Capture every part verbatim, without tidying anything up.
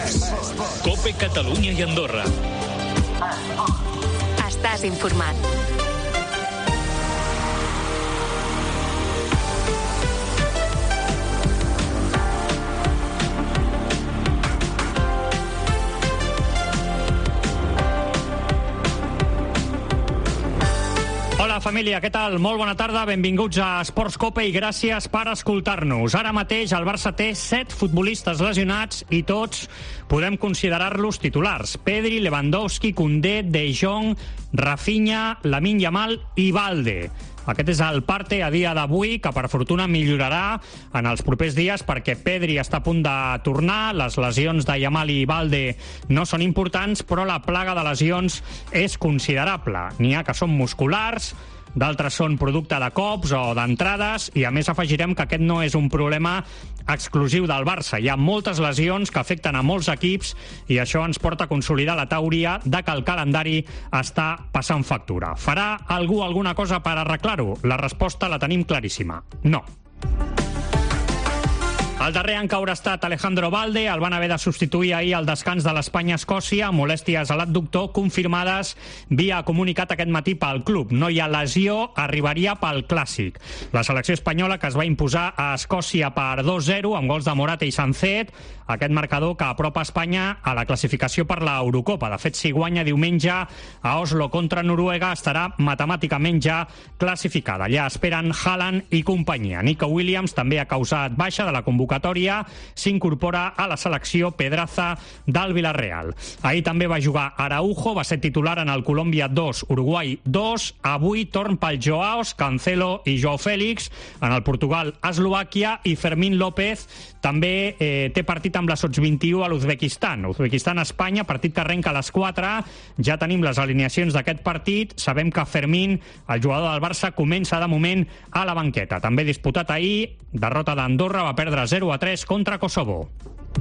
COPE Catalunya i Andorra. Estàs informat. Hola família, què tal? Molt bona tarda, benvinguts a Esports Cope i gràcies per escoltar-nos. Ara mateix el Barça té set futbolistes lesionats i tots podem considerar-los titulars. Pedri, Lewandowski, Koundé, De Jong, Rafinha, Lamine Yamal i Balde. Aquest és el parte a dia d'avui, que per fortuna millorarà en els propers dies perquè Pedri està a punt de tornar, les lesions de Yamal i Balde no són importants, però la plaga de lesions és considerable. N'hi ha que són musculars, d'altres són producte de cops o d'entrades, i a més afegirem que aquest no és un problema exclusiu del Barça. Hi ha moltes lesions que afecten a molts equips i això ens porta a consolidar la teoria de que el calendari està passant factura. Farà algú alguna cosa per arreglar-ho? La resposta la tenim claríssima. No. El darrer en caure ha estat Alejandro Balde, el van haver de substituir ahir al descans de l'Espanya-Escòcia, molèsties a l'adductor confirmades via comunicat aquest matí pel club. No hi ha lesió, arribaria pel Clàssic. La selecció espanyola, que es va imposar a Escòcia per dos zero amb gols de Morata i Sancet, aquest marcador que apropa Espanya a la classificació per l'Eurocopa. De fet, si guanya diumenge a Oslo contra Noruega, estarà matemàticament ja classificada. Allà esperen Haaland i companyia. Nico Williams també ha causat baixa de la convocatòria, s'incorpora a la selecció Pedraza del Villarreal. Ahir també va jugar Araujo, va ser titular en el Colòmbia dos, Uruguai dos. Avui torn pel Joaos, Cancelo i Joao Félix. En el Portugal-Eslovàquia i Fermín López també eh, té partit amb la Sots vint-i-u a l'Uzbekistan. Uzbekistan-Espanya, partit que arrenca a les quatre. Ja tenim les alineacions d'aquest partit. Sabem que Fermín, el jugador del Barça, comença de moment a la banqueta. També disputat ahir, derrota d'Andorra, va perdre zero a tres contra Kosovo.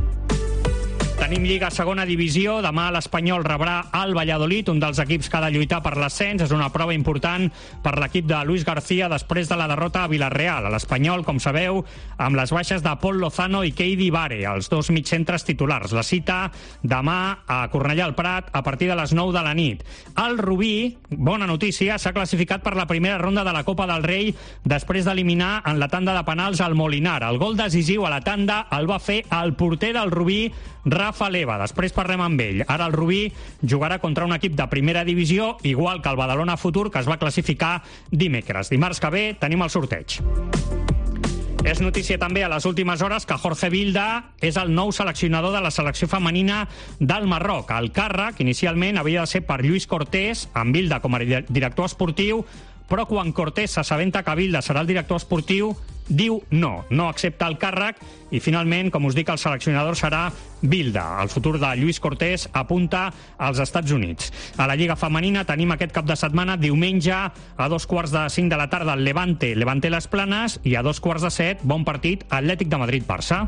Tenim Lliga Segona Divisió. Demà l'Espanyol rebrà el Valladolid, un dels equips que ha de lluitar per l'ascens. És una prova important per l'equip de Luis García després de la derrota a Villarreal. L'Espanyol, com sabeu, amb les baixes de Pol Lozano i Keidi Bare, els dos mitjcentres titulars. La cita demà a Cornellà al Prat a partir de les nou de la nit. El Rubí, bona notícia, s'ha classificat per la primera ronda de la Copa del Rei després d'eliminar en la tanda de penals al Molinar. El gol decisiu a la tanda el va fer el porter del Rubí, Rafa Leva. Després parlem amb ell. Ara el Rubí jugarà contra un equip de primera divisió, igual que el Badalona Futur, que es va classificar dimecres. Dimarts que ve tenim el sorteig. És notícia també a les últimes hores que Jorge Vilda és el nou seleccionador de la selecció femenina del Marroc. El càrrec inicialment havia de ser per Lluís Cortés, amb Vilda com a director esportiu, però quan Cortés s'assabenta que Vilda serà el director esportiu, diu no, no accepta el càrrec i finalment, com us dic, el seleccionador serà Vilda. El futur de Lluís Cortés apunta als Estats Units. A la Lliga Femenina tenim aquest cap de setmana, diumenge, a dos quarts de cinc de la tarda, el Levante, Levante Les Planes, i a dos quarts de set, bon partit, Atlètic de Madrid-Barça.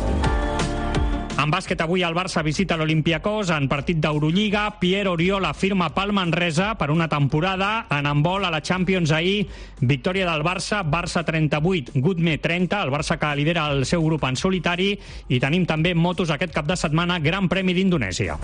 En bàsquet, avui el Barça visita l'Olympiacos en partit d'Eurolliga. Pierre Oriola firma pel Manresa per una temporada. En handbol a la Champions ahir, victòria del Barça, Barça trenta-vuit, Gutme trenta, el Barça que lidera el seu grup en solitari. I tenim també motos aquest cap de setmana, Gran Premi d'Indonèsia.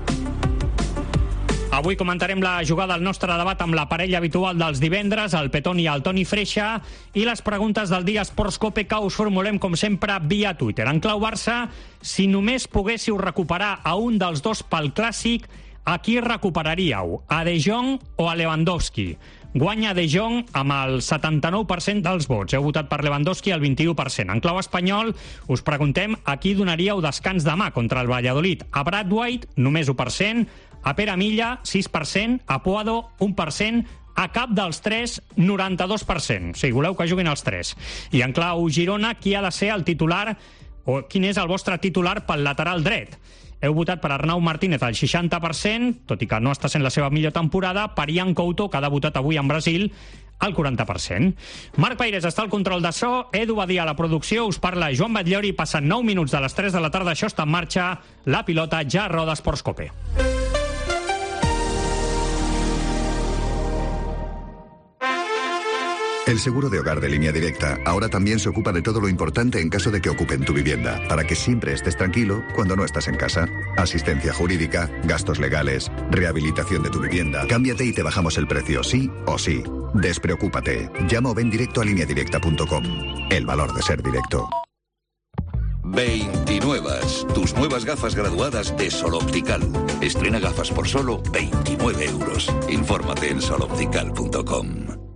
Avui comentarem la jugada al nostre debat amb la parella habitual dels divendres, el Petón i el Toni Freixa, i les preguntes del dia Esports Cope que us formulem, com sempre, via Twitter. En clau Barça, si només poguéssiu recuperar a un dels dos pel Clàssic, a qui recuperaríeu? A De Jong o a Lewandowski? Guanya De Jong amb el setanta-nou per cent dels vots. Heu votat per Lewandowski el vint-i-u per cent. En clau espanyol, us preguntem a qui donaríeu descans demà contra el Valladolid. A Brad White, només u per cent. A Pere Milla, sis per cent. A Puado, un per cent. A cap dels tres, noranta-dos per cent. O sigui, voleu que juguin els tres. I en clau Girona, qui ha de ser el titular, o quin és el vostre titular pel lateral dret? Heu votat per Arnau Martínez al seixanta per cent, tot i que no està sent la seva millor temporada, per Ian Couto, que ha debutat avui en Brasil, al quaranta per cent. Marc Paires està al control de so, Edu Badia a la producció, us parla Joan Batllori, passen nou minuts de les tres de la tarda, això està en marxa, la pilota ja roda Esports Cope. El seguro de hogar de Línea Directa ahora también se ocupa de todo lo importante en caso de que ocupen tu vivienda, para que siempre estés tranquilo cuando no estás en casa. Asistencia jurídica, gastos legales, rehabilitación de tu vivienda. Cámbiate y te bajamos el precio, sí o sí. Despreocúpate. Llama o ven directo a línea directa punto com. El valor de ser directo. veintinuevas, tus nuevas gafas graduadas de Sol Optical. Estrena gafas por solo veintinueve euros. Infórmate en sol optical punto com.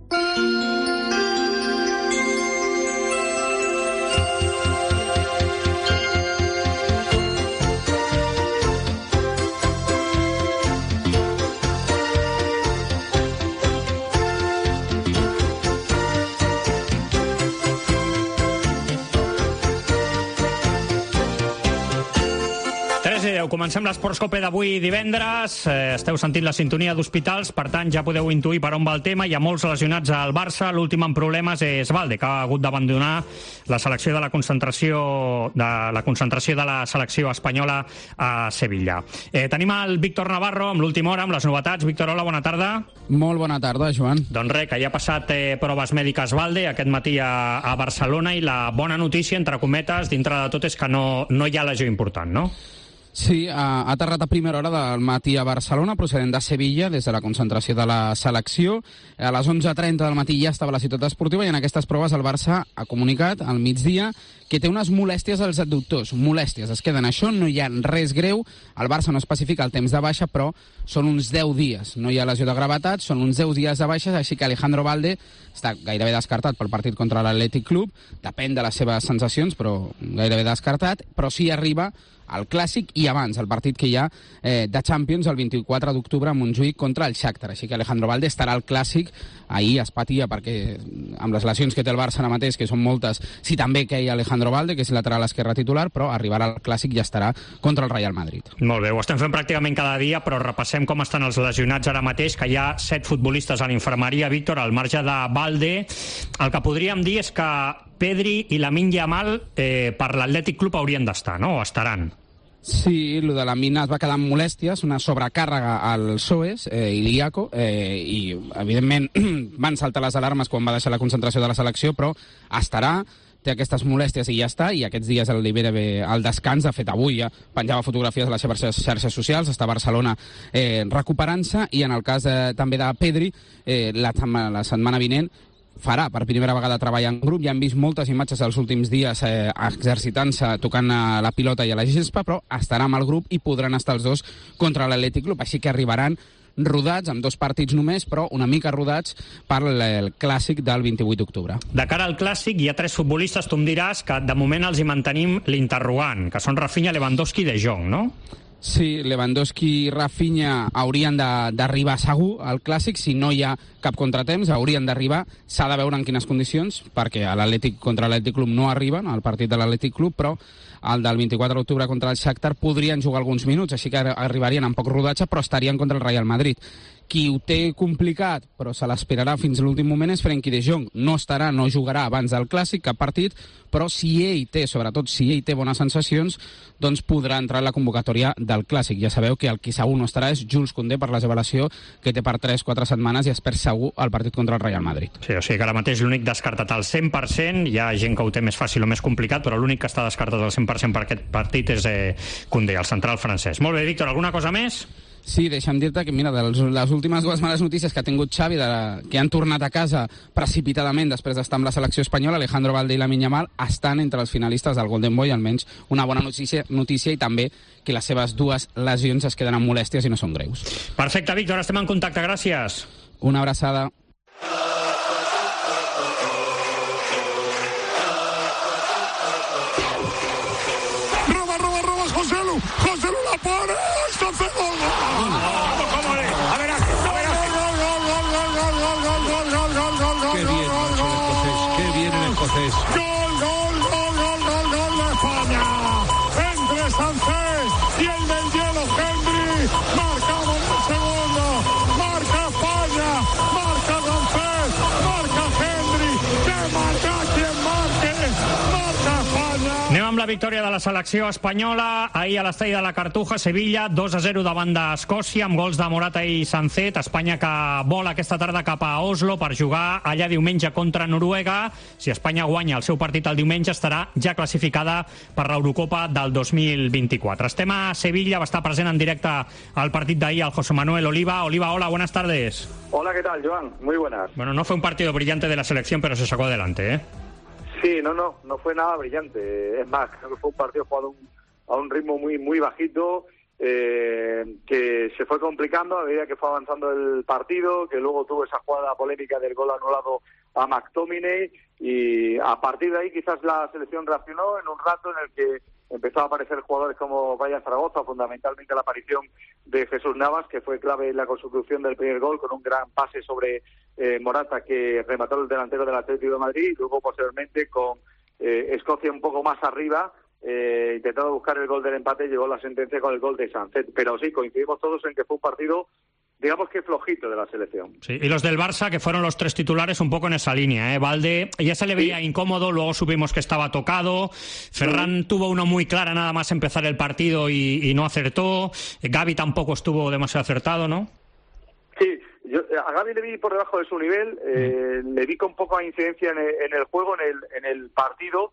Comencem l'Esportscope d'avui divendres. Eh, esteu sentint la sintonia d'hospitals, per tant ja podeu intuir per on va el tema. Hi ha molts lesionats al Barça. L'últim en problemes és Valde, que ha hagut d'abandonar la selecció de la concentració de la concentració de la selecció espanyola a Sevilla. Eh, tenim el Víctor Navarro amb l'última hora, amb les novetats. Víctor, hola, bona tarda. Molt bona tarda, Joan. Doncs res, que ja ha passat eh, proves mèdiques Valde aquest matí a, a Barcelona, i la bona notícia, entre cometes, dintre de tot, és que no, no hi ha lesió important, no? Sí, ha aterrat a primera hora del matí a Barcelona, procedent de Sevilla, des de la concentració de la selecció. A les onze trenta del matí ja estava a la ciutat esportiva, i en aquestes proves el Barça ha comunicat al migdia que té unes molèsties als adductors. Molèsties, es queden això, no hi ha res greu. El Barça no especifica el temps de baixa, però són uns deu dies. No hi ha lesió de gravetat, són uns deu dies de baixes, així que Alejandro Valde està gairebé descartat pel partit contra l'Atlètic Club. Depèn de les seves sensacions, però gairebé descartat. Però sí arriba al Clàssic i abans, el partit que hi ha eh, de Champions el vint-i-quatre d'octubre a Montjuïc contra el Shakhtar. Així que Alejandro Valde estarà al Clàssic. Ahir es patia perquè, amb les lesions que té el Barça ara mateix, que són moltes, sí també que hi ha Alejandro Valde, que és lateral esquerre titular, però arribarà al Clàssic i estarà contra el Real Madrid. Molt bé, ho estem fent pràcticament cada dia, però repassem com estan els lesionats ara mateix, que hi ha set futbolistes a l'infermeria, Víctor, al marge de Valde. El que podríem dir és que Pedri i Lamine Yamal eh, per l'Atlètic Club haurien d'estar, no? O estaran? Sí, el de la mina es va quedar amb molèsties, una sobrecàrrega al P S O E S eh, i l'I A C O, eh, i evidentment van saltar les alarmes quan va deixar la concentració de la selecció, però estarà, té aquestes molèsties i ja està, i aquests dies el libera bé al descans. De fet, avui ja penjava fotografies a les seves xarxes socials, està a Barcelona eh, recuperant-se, i en el cas eh, també de Pedri, eh, la, la setmana vinent farà per primera vegada treball en grup. Ja hem vist moltes imatges els últims dies eh, exercitant-se, tocant a la pilota i a la gespa, però estarà amb el grup i podran estar els dos contra l'Atlètic Club, així que arribaran rodats, amb dos partits només, però una mica rodats per el Clàssic del vint-i-vuit d'octubre. De cara al Clàssic hi ha tres futbolistes, tu em diràs, que de moment els hi mantenim l'interrogant, que són Rafinha, Lewandowski i De Jong, no? Sí, Lewandowski i Rafinha haurien d'arribar segur al Clàssic. Si no hi ha cap contratemps, haurien d'arribar. S'ha de veure en quines condicions, perquè a l'Atlètic contra l'Atlètic Club no arriben, al partit de l'Atlètic Club, però el del vint-i-quatre d'octubre contra el Shakhtar podrien jugar alguns minuts, així que arribarien amb poc rodatge, però estarien contra el Real Madrid. Qui ho té complicat, però se l'esperarà fins a l'últim moment, és Frenkie de Jong. No estarà, no jugarà abans del Clàssic, cap partit, però si ell té, sobretot si ell té bones sensacions, doncs podrà entrar en la convocatòria del Clàssic. Ja sabeu que el qui segur no estarà és Jules Koundé, per l'avalació que té per tres quatre setmanes, i es perd segur el partit contra el Real Madrid. Sí, o sigui que ara mateix l'únic descartat al cent per cent, hi ha gent que ho té més fàcil o més complicat, però l'únic que està descartat al cent per cent per aquest partit és eh, Koundé, el central francès. Molt bé, Víctor, alguna cosa més? Sí, deixa'm dir-te que, mira, de les últimes dues males notícies que ha tingut Xavi, de, que han tornat a casa precipitadament després d'estar amb la selecció espanyola, Alejandro Valde i Lamine Yamal estan entre els finalistes del Golden Boy, almenys una bona notícia, notícia i també que les seves dues lesions es queden amb molèsties i no són greus. Perfecte, Víctor, estem en contacte, gràcies. Una abraçada. Roba, roba, roba, Joselu, Joselu la pone, está haciendo gol. ¿Cómo le? A ver, a ver, gol, gol, gol, gol, gol, gol, gol, gol, gol, gol, gol, qué bien, gol, gol, escocés, qué bien el escocés. Gol, gol, gol, gol, gol, gol de España. Entre Sánchez y el del hielo Henry, marcamos el segundo, marca España, marca Sánchez, marca Henry, que marca quien marque, marca España. Anem amb Segunda victòria de la selecció espanyola. Ahir a l'estadi de la Cartuja, Sevilla, dos a zero davant d'Escòcia, amb gols de Morata i Sancet. Espanya que vola aquesta tarda cap a Oslo per jugar allà diumenge contra Noruega. Si Espanya guanya el seu partit el diumenge, estarà ja classificada per l'Eurocopa del dos mil vint-i-quatre. Estem a Sevilla, va estar present en directe al partit d'ahir el José Manuel Oliva. Oliva, hola, buenas tardes. Hola, ¿qué tal, Joan? Muy buenas. Bueno, no fue un partido brillante de la selección, pero se sacó adelante, ¿eh? Sí, no, no, no fue nada brillante. Es más, creo que fue un partido jugado un, a un ritmo muy muy bajito, eh, que se fue complicando a medida que fue avanzando el partido, que luego tuvo esa jugada polémica del gol anulado a McTominay, y a partir de ahí quizás la selección reaccionó en un rato en el que empezó a aparecer jugadores como Brian Zaragoza, fundamentalmente la aparición de Jesús Navas, que fue clave en la consecución del primer gol, con un gran pase sobre eh, Morata, que remató el delantero del Atlético de Madrid, y luego posteriormente con eh, Escocia un poco más arriba, eh, intentando buscar el gol del empate, llegó la sentencia con el gol de Sancet. Pero sí, coincidimos todos en que fue un partido, digamos que flojito, de la selección. Sí, y los del Barça, que fueron los tres titulares, un poco en esa línea, ¿eh? Valde ya se le veía sí. incómodo, luego supimos que estaba tocado. Ferran sí. tuvo uno muy clara nada más empezar el partido y, y no acertó. Gavi tampoco estuvo demasiado acertado, ¿no? Sí, yo a Gavi le vi por debajo de su nivel, eh, mm. le vi con poca incidencia en el, en el juego, en el, en el partido,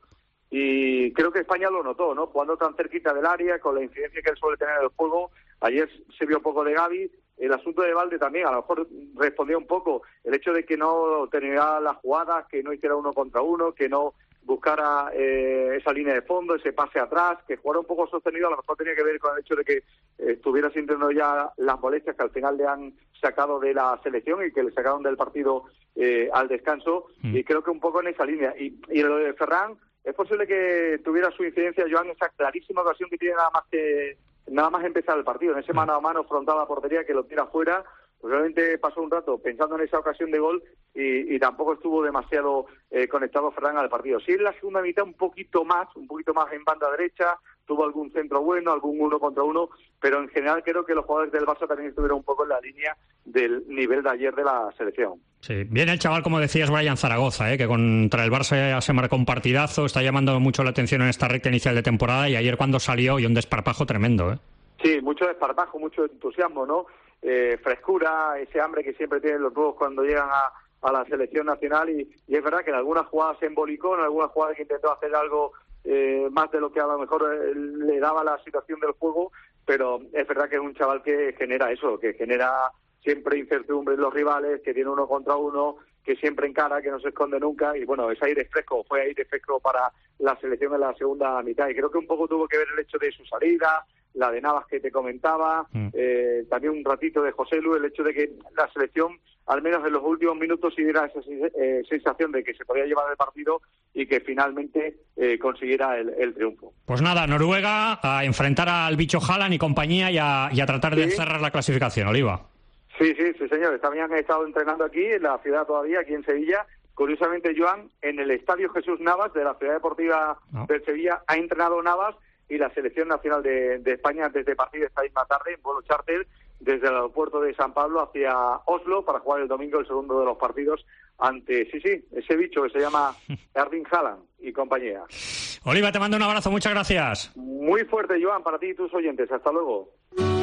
y creo que España lo notó, ¿no? Jugando tan cerquita del área, con la incidencia que él suele tener en el juego. Ayer se vio poco de Gavi. El asunto de Valde también, a lo mejor respondía un poco el hecho de que no tenía las jugadas, que no hiciera uno contra uno, que no buscara eh, esa línea de fondo, ese pase atrás, que jugara un poco sostenido. A lo mejor tenía que ver con el hecho de que eh, estuviera sintiendo ya las molestias que al final le han sacado de la selección y que le sacaron del partido eh, al descanso, mm. y creo que un poco en esa línea. Y, y lo de Ferran, es posible que tuviera su incidencia, Joan, esa clarísima ocasión que tiene nada más que nada más empezar el partido, en ese mano a mano frontal a la portería, que lo tira fuera. Pues realmente pasó un rato pensando en esa ocasión de gol y, y tampoco estuvo demasiado eh, conectado Ferran al partido. Sí, en la segunda mitad un poquito más, un poquito más en banda derecha, tuvo algún centro bueno, algún uno contra uno, pero en general creo que los jugadores del Barça también estuvieron un poco en la línea del nivel de ayer de la selección. Sí, viene el chaval, como decías, Brian Zaragoza, ¿eh? que contra el Barça ya se marcó un partidazo, está llamando mucho la atención en esta recta inicial de temporada, y ayer cuando salió, y un desparpajo tremendo, ¿eh? Sí, mucho desparpajo, mucho entusiasmo, ¿no? Eh, frescura, ese hambre que siempre tienen los nuevos cuando llegan a, a la selección nacional, y, y es verdad que en algunas jugadas se embolicó, en algunas jugadas que intentó hacer algo eh, más de lo que a lo mejor eh, le daba la situación del juego, pero es verdad que es un chaval que genera eso, que genera siempre incertidumbre en los rivales, que tiene uno contra uno, que siempre encara, que no se esconde nunca, y bueno, es aire fresco, fue aire fresco para la selección en la segunda mitad, y creo que un poco tuvo que ver el hecho de su salida, la de Navas que te comentaba, mm. eh, también un ratito de José Lu, el hecho de que la selección, al menos en los últimos minutos, sí diera esa eh, sensación de que se podía llevar el partido y que finalmente eh, consiguiera el, el triunfo. Pues nada, Noruega a enfrentar al bicho Haaland y compañía, y a, y a tratar de sí. cerrar la clasificación, Oliva. Sí, sí, sí, señores. También han estado entrenando aquí, en la ciudad todavía, aquí en Sevilla. Curiosamente, Joan, en el Estadio Jesús Navas de la Ciudad Deportiva no. de Sevilla ha entrenado Navas, y la Selección Nacional de, de España antes de partir esta misma tarde en vuelo charter desde el aeropuerto de San Pablo hacia Oslo para jugar el domingo el segundo de los partidos ante, sí, sí, ese bicho que se llama Erling Haaland y compañía. Oliva, te mando un abrazo, muchas gracias. Muy fuerte, Joan, para ti y tus oyentes. Hasta luego.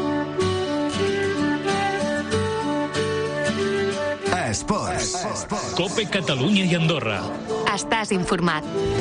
Esports. Esports. Cope Catalunya i Andorra. Estàs informat.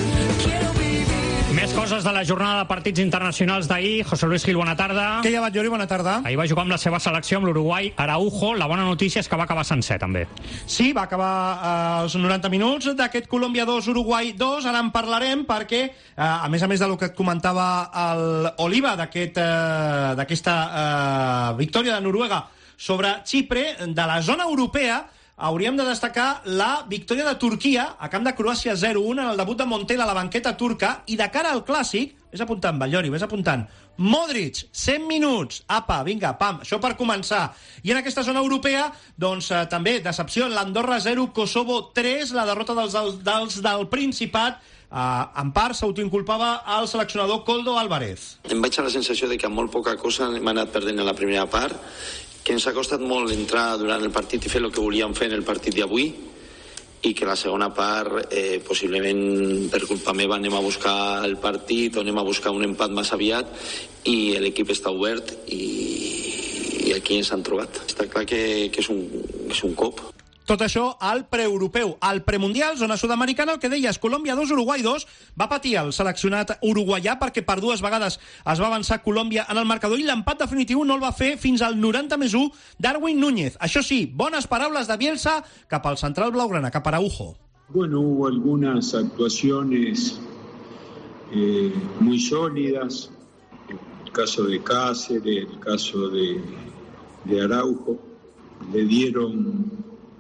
Més coses de la jornada de partits internacionals d'ahir. José Luis Gil, bona tarda. Què llevat, Jordi? Bona tarda. Ahir va jugar amb la seva selecció, amb l'Uruguai, Araujo. La bona notícia és que va acabar sencer, també. Sí, va acabar eh, els noranta minuts d'aquest Colòmbia dos, Uruguai dos. Ara en parlarem perquè, eh, a més a més del que et comentava el Oliva, d'aquest, eh, d'aquesta eh, victòria de Noruega sobre Xipre, de la zona europea, hauríem de destacar la victòria de Turquia a camp de Croàcia zero a un en el debut de Montiel a la banqueta turca, i de cara al clàssic, vés apuntant, Ballori, vés apuntant, Modric, cent minuts, apa, vinga, pam, això per començar. I en aquesta zona europea, doncs eh, també decepció, l'Andorra zero, Kosovo tres, la derrota dels, dels del Principat, Uh, en part s'autoinculpava el seleccionador Koldo Álvarez. Em vaig a la sensació de que amb molt poca cosa hem anat perdent en la primera part, que ens ha costat molt entrar durant el partit i fer el que volíem fer en el partit d'avui, i que la segona part eh, possiblement per culpa meva anem a buscar el partit o anem a buscar un empat més aviat i l'equip està obert i, i aquí ens han trobat. Està clar que, que és, un, és un cop. Tot això al preeuropeu. Al premundial, zona sud-americana, el que deies, Colòmbia dos, Uruguai dos, va patir el seleccionat uruguaià perquè per dues vegades es va avançar Colòmbia en el marcador i l'empat definitiu no el va fer fins al noranta més u Darwin Núñez. Això sí, bones paraules de Bielsa cap al central blaugrana, cap a Araujo. Bueno, hubo algunas actuaciones eh, muy sólidas, el caso de Cáceres, el caso de, de Araujo, le dieron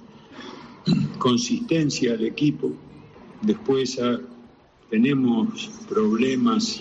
consistencia al equipo. Después ah, tenemos problemas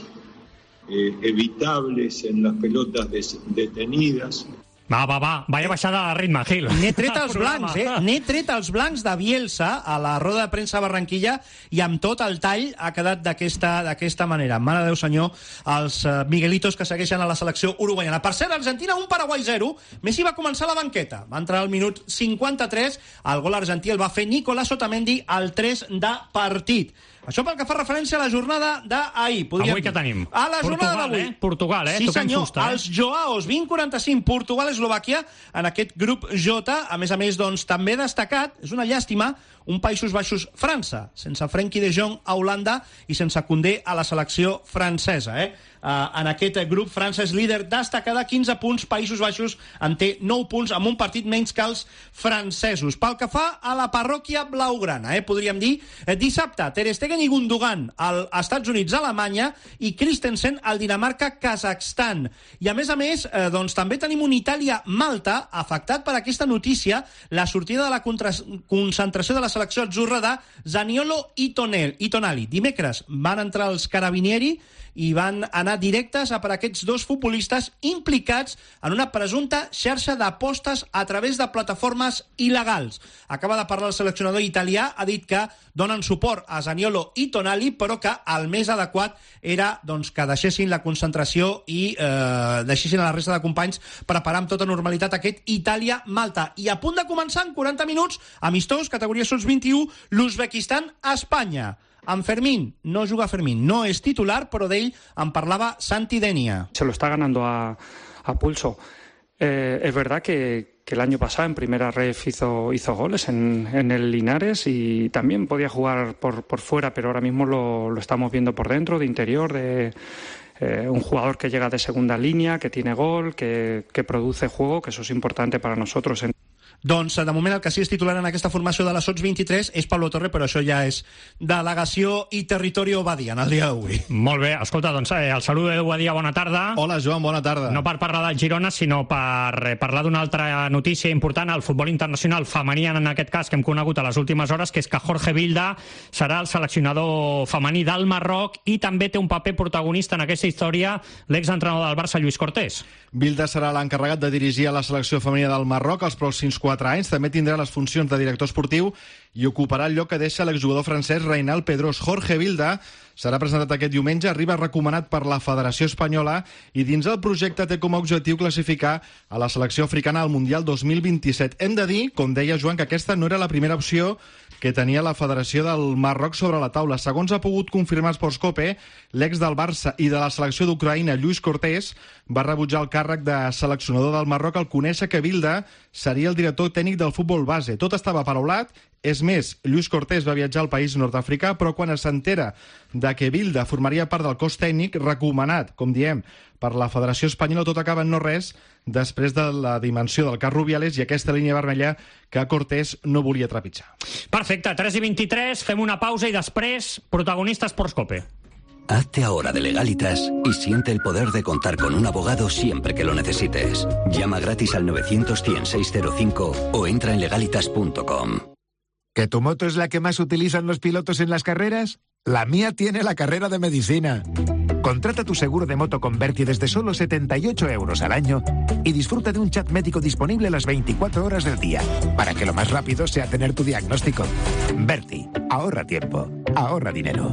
eh, evitables en las pelotas des- detenidas. Va, va, va, vaya baixada de ritme, Gil. N'he tret els blancs, eh? N'he tret els blancs de Bielsa a la roda de premsa a Barranquilla i amb tot el tall ha quedat d'aquesta d'aquesta manera. Mare de Déu, senyor, els uh, Miguelitos que segueixen a la selecció uruguaiana. Per cert, Argentina un, Paraguai zero. Messi va començar a la banqueta. Va entrar al minut cinquanta-tres. El gol argentí el va fer Nicolás Otamendi al tres de partit. Això pel que fa referència a la jornada d'ahir. Avui què tenim? A la jornada Portugal, d'avui. eh? Portugal, eh? Sí, Toquem senyor. fusta, eh? Els Joaos, vint quaranta-cinc, Portugal, Eslovàquia, en aquest grup J. A més a més, doncs, també destacat, és una llàstima, un Països Baixos, França, sense Frenkie de Jong a Holanda i sense Koundé a la selecció francesa, eh? Uh, en aquest grup, França és líder destacada, quinze punts, Països Baixos en té nou punts, amb un partit menys que els francesos. Pel que fa a la parròquia blaugrana, eh, podríem dir, eh, dissabte, Ter Stegen i Gundogan als Estats Units, Alemanya, i Christensen al Dinamarca, Kazakhstan. I a més a més, eh, doncs també tenim un Itàlia-Malta afectat per aquesta notícia, la sortida de la contra- concentració de la selecció atzurra de Zaniolo i Tonel, i Tonali. Dimecres van entrar els Carabinieri i van anar directes a per aquests dos futbolistes implicats en una presumpta xarxa d'apostes a través de plataformes il·legals. Acaba de parlar el seleccionador italià, ha dit que donen suport a Zaniolo i Tonali, però que el més adequat era doncs, que deixessin la concentració i eh, deixessin a la resta de companys preparar amb tota normalitat aquest Itàlia-Malta. I a punt de començar en quaranta minuts, amistós, categoria sots vint-i-u, l'Uzbekistan-Espanya. En Fermín, no juga Fermín, no és titular, però d'ell en parlava Santi Denia. Se lo está ganando a, a pulso. Eh, es verdad que, que el año pasado en primera ref hizo, hizo goles en, en el Linares y también podía jugar por, por fuera, pero ahora mismo lo, lo estamos viendo por dentro, de interior, de eh, un jugador que llega de segunda línea, que tiene gol, que, que produce juego, que eso es importante para nosotros. En... Doncs, de moment, el que sí és titular en aquesta formació de la Sots vint-i-tres és Pablo Torre, però això ja és delegació i territori Obadia en el dia d'avui. Molt bé, escolta, doncs eh, el saludo d'Edu Badia, bona tarda. Hola, Joan, bona tarda. No per parlar del Girona, sinó per eh, parlar d'una altra notícia important al futbol internacional femení, en aquest cas, que hem conegut a les últimes hores, que és que Jorge Vilda serà el seleccionador femení del Marroc i també té un paper protagonista en aquesta història l'exentrenador del Barça, Lluís Cortés. Vilda serà l'encarregat de dirigir a la selecció femenina del Marroc els pròxims quatre anys. També tindrà les funcions de director esportiu i ocuparà el lloc que deixa l'exjugador francès Reinald Pedrós. Jorge Vilda serà presentat aquest diumenge, arriba recomanat per la Federació Espanyola i dins el projecte té com a objectiu classificar a la selecció africana al Mundial dos mil vint-i-set. Hem de dir, com deia Joan, que aquesta no era la primera opció que tenia la Federació del Marroc sobre la taula. Segons ha pogut confirmar Sportscope, l'ex del Barça i de la selecció d'Ucraïna, Lluís Cortés, va rebutjar el càrrec de seleccionador del Marroc al conèixer que Vilda seria el director tècnic del futbol base. Tot estava paraulat. És més, Lluís Cortés va viatjar al país nord-africà, però quan s'entera de que Vilda formaria part del cos tècnic recomanat, com diem, per la Federació Espanyola, tot acaba en no res després de la dimensió del cas Rubiales i aquesta línia vermella que Cortés no volia trepitjar. Perfecte, tres i vint-i-tres, fem una pausa i després protagonista Sportscope. Hazte ahora de Legalitas y siente el poder de contar con un abogado siempre que lo necesites. Llama gratis al novecientos cien seiscientos cinco o entra en legalitas punto com. ¿Que tu moto es la que más utilizan los pilotos en las carreras? La mía tiene la carrera de medicina. Contrata tu seguro de moto con Berti desde solo setenta y ocho euros al año y disfruta de un chat médico disponible las veinticuatro horas del día, para que lo más rápido sea tener tu diagnóstico. Berti, ahorra tiempo, ahorra dinero.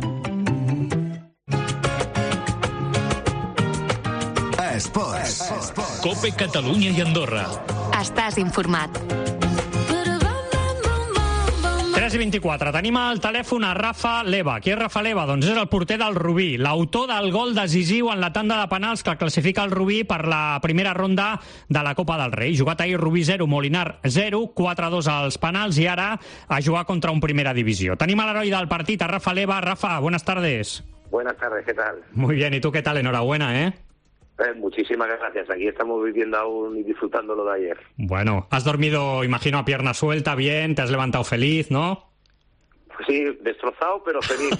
Esports. Esports. Cope Catalunya i Andorra. Estàs informat. tres tres i vint-i-quatre. Tenim al telèfon a Rafa Leva. Qui és Rafa Leva? Doncs és el porter del Rubí, l'autor del gol decisiu en la tanda de penals que classifica el Rubí per la primera ronda de la Copa del Rei. Jugat ahir Rubí zero, Molinar zero, quatre a dos als penals i ara a jugar contra un primera divisió. Tenim a l'heroi del partit, a Rafa Leva. Rafa, buenas tardes. Buenas tardes, ¿qué tal? Muy bien, ¿y tú qué tal? Enhorabuena, ¿eh? Eh, muchísimas gracias. Aquí estamos viviendo aún y disfrutando lo de ayer. Bueno, has dormido, imagino, a pierna suelta, bien, te has levantado feliz, ¿no? Pues sí, destrozado, pero feliz.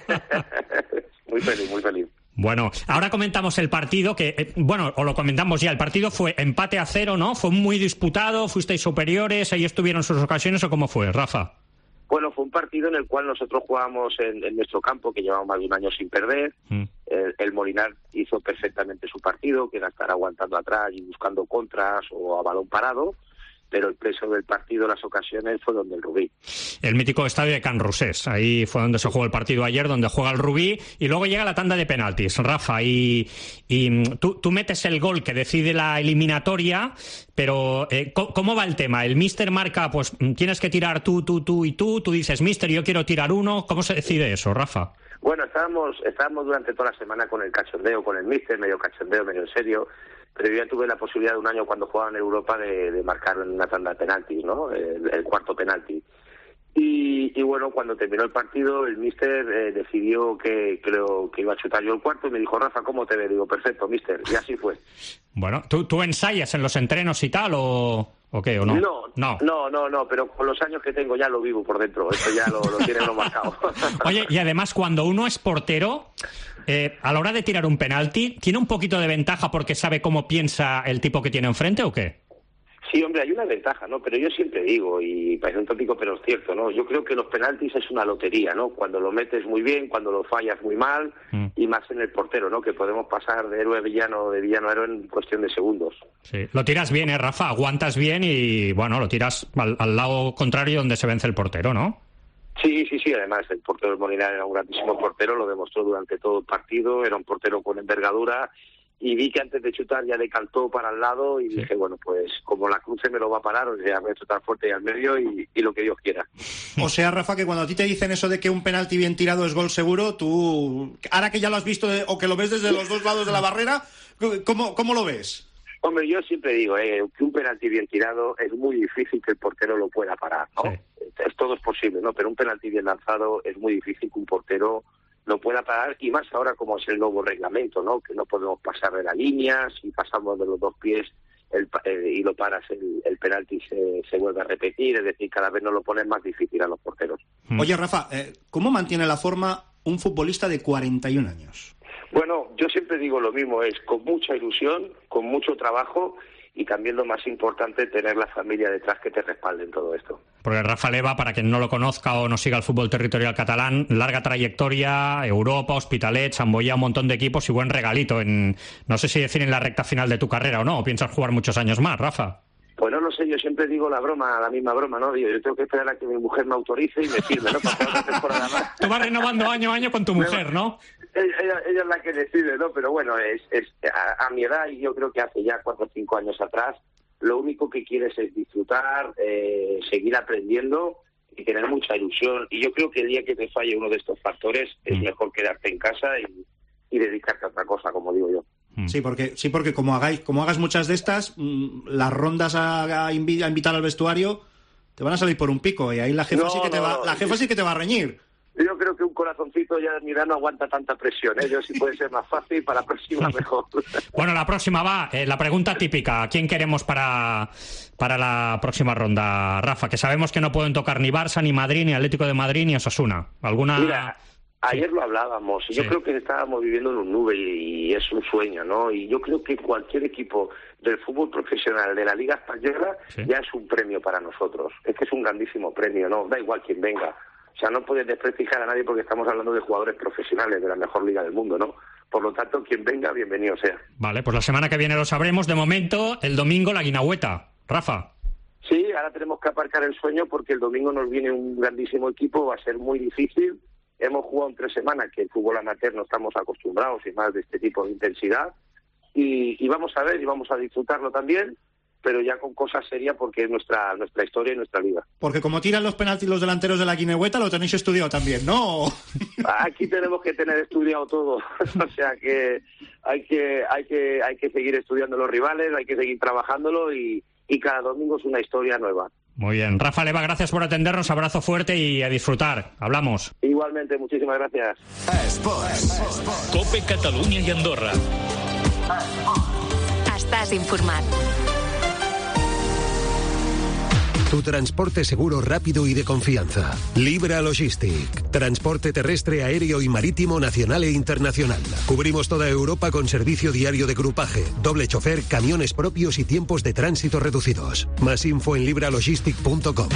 Muy feliz, muy feliz. Bueno, ahora comentamos el partido, que, eh, bueno, o lo comentamos ya, el partido fue empate a cero, ¿no? Fue muy disputado, fuisteis superiores, ahí estuvieron sus ocasiones, ¿o cómo fue, Rafa? Bueno, fue un partido en el cual nosotros jugábamos en, en nuestro campo, que llevamos más de un año sin perder. Mm. El, el Molinar hizo perfectamente su partido, que era estar aguantando atrás y buscando contras o a balón parado, pero el peso del partido, las ocasiones, fue donde el Rubí. El mítico estadio de Can Rosés, ahí fue donde se jugó el partido ayer, donde juega el Rubí, y luego llega la tanda de penaltis, Rafa, y, y tú, tú metes el gol que decide la eliminatoria, pero eh, ¿cómo va el tema? El míster marca, pues tienes que tirar tú, tú, tú y tú, tú dices, míster, yo quiero tirar uno, ¿cómo se decide eso, Rafa? Bueno, estábamos, estábamos durante toda la semana con el cachondeo, con el míster, medio cachondeo, medio en serio, pero yo ya tuve la posibilidad de un año cuando jugaba en Europa de, de marcar en una tanda de penaltis, ¿no? El, el cuarto penalti. Y, y bueno, cuando terminó el partido, el míster eh, decidió que creo que iba a chutar yo el cuarto y me dijo, Rafa, ¿cómo te ve? Digo, perfecto, míster, y así fue. Bueno, ¿tú, tú ensayas en los entrenos y tal o, o qué, o no? No, no, no, no, no, pero con los años que tengo ya lo vivo por dentro, eso ya lo, lo tiene lo marcado. Oye, y además cuando uno es portero, eh, a la hora de tirar un penalti, ¿tiene un poquito de ventaja porque sabe cómo piensa el tipo que tiene enfrente o qué? Sí, hombre, hay una ventaja, ¿no? Pero yo siempre digo, y parece un tópico, pero es cierto, ¿no? Yo creo que los penaltis es una lotería, ¿no? Cuando lo metes muy bien, cuando lo fallas muy mal, mm. y más en el portero, ¿no? Que podemos pasar de héroe a villano, de villano a héroe en cuestión de segundos. Sí, lo tiras bien, ¿eh, Rafa? Aguantas bien y, bueno, lo tiras al, al lado contrario donde se vence el portero, ¿no? Sí, sí, sí, además el portero del Molinar era un grandísimo portero, lo demostró durante todo el partido, era un portero con envergadura. Y vi que antes de chutar ya decantó para el lado y sí. Dije, bueno, pues como la cruce me lo va a parar, o sea, voy a chutar fuerte y al medio y, y lo que Dios quiera. O sea, Rafa, que cuando a ti te dicen eso de que un penalti bien tirado es gol seguro, tú, ahora que ya lo has visto de, o que lo ves desde los dos lados de la barrera, ¿cómo, cómo lo ves? Hombre, yo siempre digo eh, que un penalti bien tirado es muy difícil que el portero lo pueda parar, ¿no? Sí. Es, todo es posible, ¿no? Pero un penalti bien lanzado es muy difícil que un portero lo pueda parar, y más ahora como es el nuevo reglamento, ¿no? Que no podemos pasar de la línea, si pasamos de los dos pies el, eh, y lo paras, el, el penalti se, se vuelve a repetir, es decir, cada vez nos lo ponen más difícil a los porteros. Oye, Rafa, eh, ¿cómo mantiene la forma un futbolista de cuarenta y un años? Bueno, yo siempre digo lo mismo, es con mucha ilusión, con mucho trabajo, y también lo más importante, tener la familia detrás que te respalde en todo esto. Porque Rafa Leva, para quien no lo conozca o no siga el fútbol territorial catalán, larga trayectoria, Europa, Hospitalet, Sant Boia, un montón de equipos y buen regalito. En, no sé si decir en la recta final de tu carrera o no, o piensas jugar muchos años más, Rafa. Pues no lo sé, yo siempre digo la broma, la misma broma, ¿no? Digo, yo tengo que esperar a que mi mujer me autorice y me firme, ¿no? Para otra temporada más. Tú vas renovando año a año con tu mujer, ¿no? Ella, ella, ella es la que decide, ¿no? Pero bueno, es, es a, a mi edad, y yo creo que hace ya cuatro o cinco años atrás, lo único que quieres es disfrutar, eh, seguir aprendiendo y tener mucha ilusión. Y yo creo que el día que te falle uno de estos factores, es mm. mejor quedarte en casa y, y dedicarte a otra cosa, como digo yo. Sí, porque sí, porque como hagáis, como hagas muchas de estas, mmm, las rondas a, a, invi- a invitar al vestuario te van a salir por un pico, y ahí la jefa no, sí que te no, va, no, la jefa sí que te va a reñir. Yo creo que un corazoncito ya mira no aguanta tanta presión, ¿eh? Yo sí puede ser más fácil, para la próxima mejor. Bueno, la próxima va, eh, la pregunta típica, ¿quién queremos para, para la próxima ronda, Rafa? Que sabemos que no pueden tocar ni Barça, ni Madrid, ni Atlético de Madrid, ni Osasuna. ¿Alguna...? Mira, ayer sí. lo hablábamos, y sí. yo creo que estábamos viviendo en un nube y es un sueño, ¿no? Y yo creo que cualquier equipo del fútbol profesional de la Liga Española sí. ya es un premio para nosotros. Es que es un grandísimo premio, ¿no? Da igual quién venga. O sea, no puedes desprestigiar a nadie porque estamos hablando de jugadores profesionales de la mejor liga del mundo, ¿no? Por lo tanto, quien venga, bienvenido sea. Vale, pues la semana que viene lo sabremos. De momento, el domingo la guinahueta. Rafa. Sí, ahora tenemos que aparcar el sueño porque el domingo nos viene un grandísimo equipo, va a ser muy difícil. Hemos jugado en tres semanas, que el fútbol amateur no estamos acostumbrados y más de este tipo de intensidad. Y, y vamos a ver y vamos a disfrutarlo también. pero ya con cosas serias porque es nuestra nuestra historia y nuestra liga. Porque como tiran los penaltis los delanteros de la Guinehueta, lo tenéis estudiado también, ¿no? Aquí tenemos que tener estudiado todo, o sea que hay que hay que hay que seguir estudiando los rivales, hay que seguir trabajándolo y, y cada domingo es una historia nueva. Muy bien. Rafa Leva, gracias por atendernos, abrazo fuerte y a disfrutar. Hablamos. Igualmente, muchísimas gracias. Esports. Cope Catalunya i Andorra. Estàs informat. Tu transporte seguro, rápido y de confianza. Libra Logistic. Transporte terrestre, aéreo y marítimo nacional e internacional. Cubrimos toda Europa con servicio diario de grupaje, doble chofer, camiones propios y tiempos de tránsito reducidos. Más info en libra logistic punto com.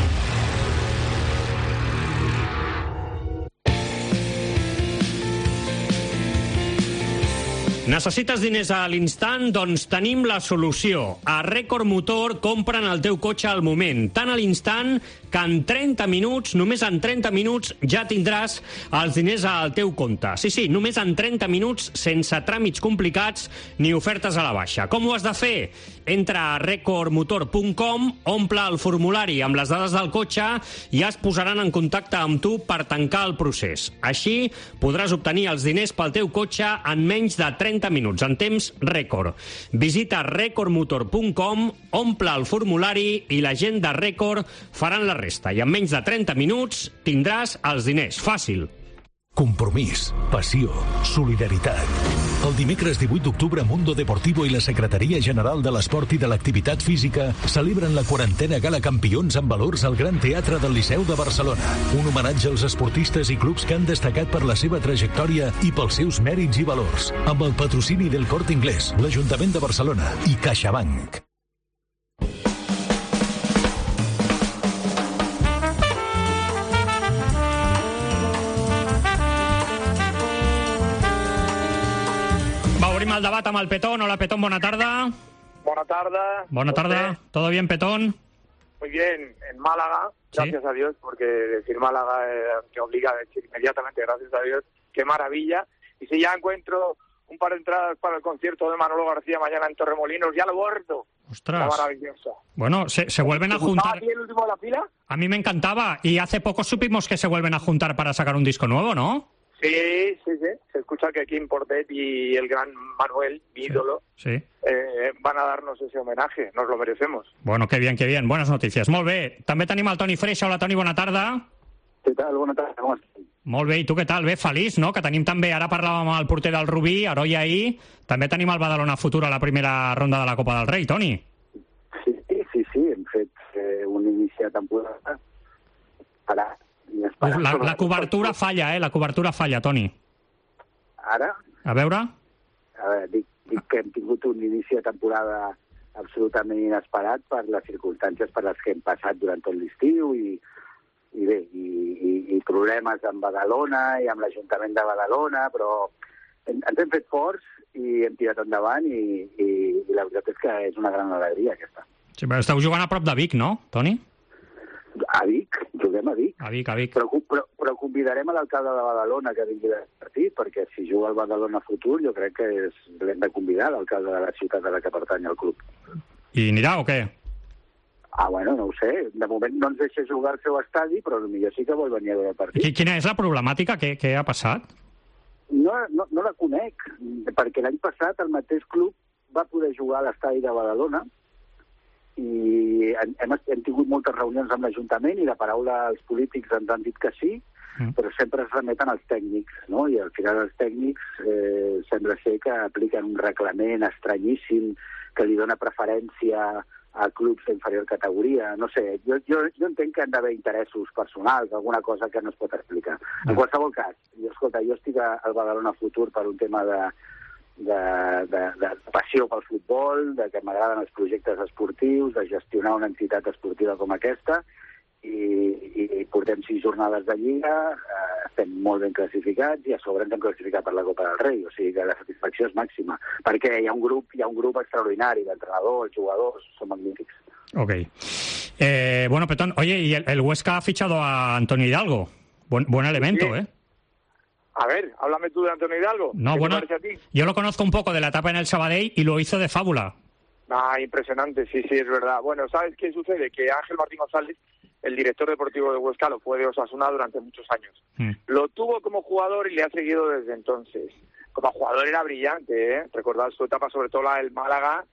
Necessites diners a l'instant? Doncs tenim la solució. A Record Motor compren el teu cotxe al moment, tant a l'instant que en trenta minuts, només en trenta minuts, ja tindràs els diners al teu compte. Sí, sí, només en trenta minuts, sense tràmits complicats ni ofertes a la baixa. Com ho has de fer? Entra a record motor punt com, omple el formulari amb les dades del cotxe i es posaran en contacte amb tu per tancar el procés. Així podràs obtenir els diners pel teu cotxe en menys de trenta minuts, en temps rècord. Visita record motor punt com, omple el formulari i la gent de Record faran la resta. I en menys de trenta minuts tindràs els diners. Fàcil. Compromís, passió, solidaritat. El dimecres divuit d'octubre, Mundo Deportivo i la Secretaria General de l'Esport i de l'Activitat Física celebren la quarantena Gala Campions amb valors al Gran Teatre del Liceu de Barcelona. Un homenatge als esportistes i clubs que han destacat per la seva trajectòria i pels seus mèrits i valors. Amb el patrocini del Corte Inglés, l'Ajuntament de Barcelona i CaixaBank. Obrim el debat amb el Petón. Hola, Petón, bona tarda. Buena tarde. Bona tarda. ¿Todo bien, Petón? Muy bien, en Málaga, gracias ¿Sí? a Dios, porque decir Málaga eh, te obliga a decir inmediatamente gracias a Dios, qué maravilla. Y si ya encuentro un par de entradas para el concierto de Manolo García mañana en Torremolinos, ya lo bordo. Ostras. Está maravillosa. Bueno, se, se vuelven a juntar. ¿Te el último de la fila? A mí me encantaba y hace poco supimos que se vuelven a juntar para sacar un disco nuevo, ¿no? Sí, sí, sí. Se escucha que Kim Portet y el gran Manuel, mi sí, ídolo, sí. Eh, van a darnos ese homenaje. Nos lo merecemos. Bueno, qué bien, qué bien. Buenas noticias. Molt bé. També tenim el Toni Freixa. Hola, Toni, bona tarda. Què tal? Bona tarda, com estàs? Molt bé, i tu què tal? Bé, feliç, no? Que tenim també, ara parlàvem amb el porter del Rubí, Heroi ahir, també tenim el Badalona Futur a la primera ronda de la Copa del Rei, Toni. Sí, sí, sí, hem fet eh, un inici de temporada ara. Uf, la, la cobertura falla, eh? La cobertura falla, Toni. Ara? A veure? A veure, dic, dic que hem tingut un inici de temporada absolutament inesperat per les circumstàncies per les que hem passat durant tot l'estiu i, i bé, i, i, i problemes amb Badalona i amb l'Ajuntament de Badalona, però ens hem fet forts i hem tirat endavant i, i, i la veritat és que és una gran alegria aquesta. Sí, però esteu jugant a prop de Vic, no, Toni? A Vic, juguem a Vic. A Vic, a Vic. Però, però, però convidarem a l'alcalde de Badalona que vingui del partit, perquè si juga al Badalona Futur jo crec que és, l'hem de convidar, l'alcalde de la ciutat a la que pertany al club. I anirà o què? Ah, bueno, no ho sé. De moment no ens deixa jugar al seu estadi, però potser sí que vol venir a veure el partit. I quina és la problemàtica? Què, què ha passat? No, no, no la conec, perquè l'any passat el mateix club va poder jugar a l'estadi de Badalona i hem, hem tingut moltes reunions amb l'Ajuntament i la paraula als polítics ens han dit que sí, mm. però sempre es remeten als tècnics, no? I al final els tècnics eh, sembla ser que apliquen un reglament estranyíssim que li dona preferència a clubs d'inferior categoria. No sé, jo, jo, jo entenc que han d'haver interessos personals, alguna cosa que no es pot explicar. Mm. En qualsevol cas, jo, escolta, jo estic al Badalona Futur per un tema de De, de, de passió pel futbol, de que m'agraden els projectes esportius, de gestionar una entitat esportiva com aquesta, i, i portem sis jornades de Lliga, eh, estem molt ben classificats i a sobre ens hem classificat per la Copa del Rei, o sigui que la satisfacció és màxima, perquè hi ha un grup, hi ha un grup extraordinari, l'entrenador, els jugadors, són magnífics. Ok. Eh, bueno, Petón, oye, y el, el Huesca ha fichado a Antonio Hidalgo. Buen, buen elemento, sí. ¿eh? A ver, háblame tú de Antonio Hidalgo. No, bueno, yo lo conozco un poco de la etapa en el Sabadell y lo hizo de fábula. Ah, impresionante, sí, sí, es verdad. Bueno, ¿sabes qué sucede? Que Ángel Martín González, el director deportivo de Huesca, lo fue de Osasuna durante muchos años. Mm. Lo tuvo como jugador y le ha seguido desde entonces. Como jugador era brillante, ¿eh? Recordad su etapa, sobre todo la del Málaga,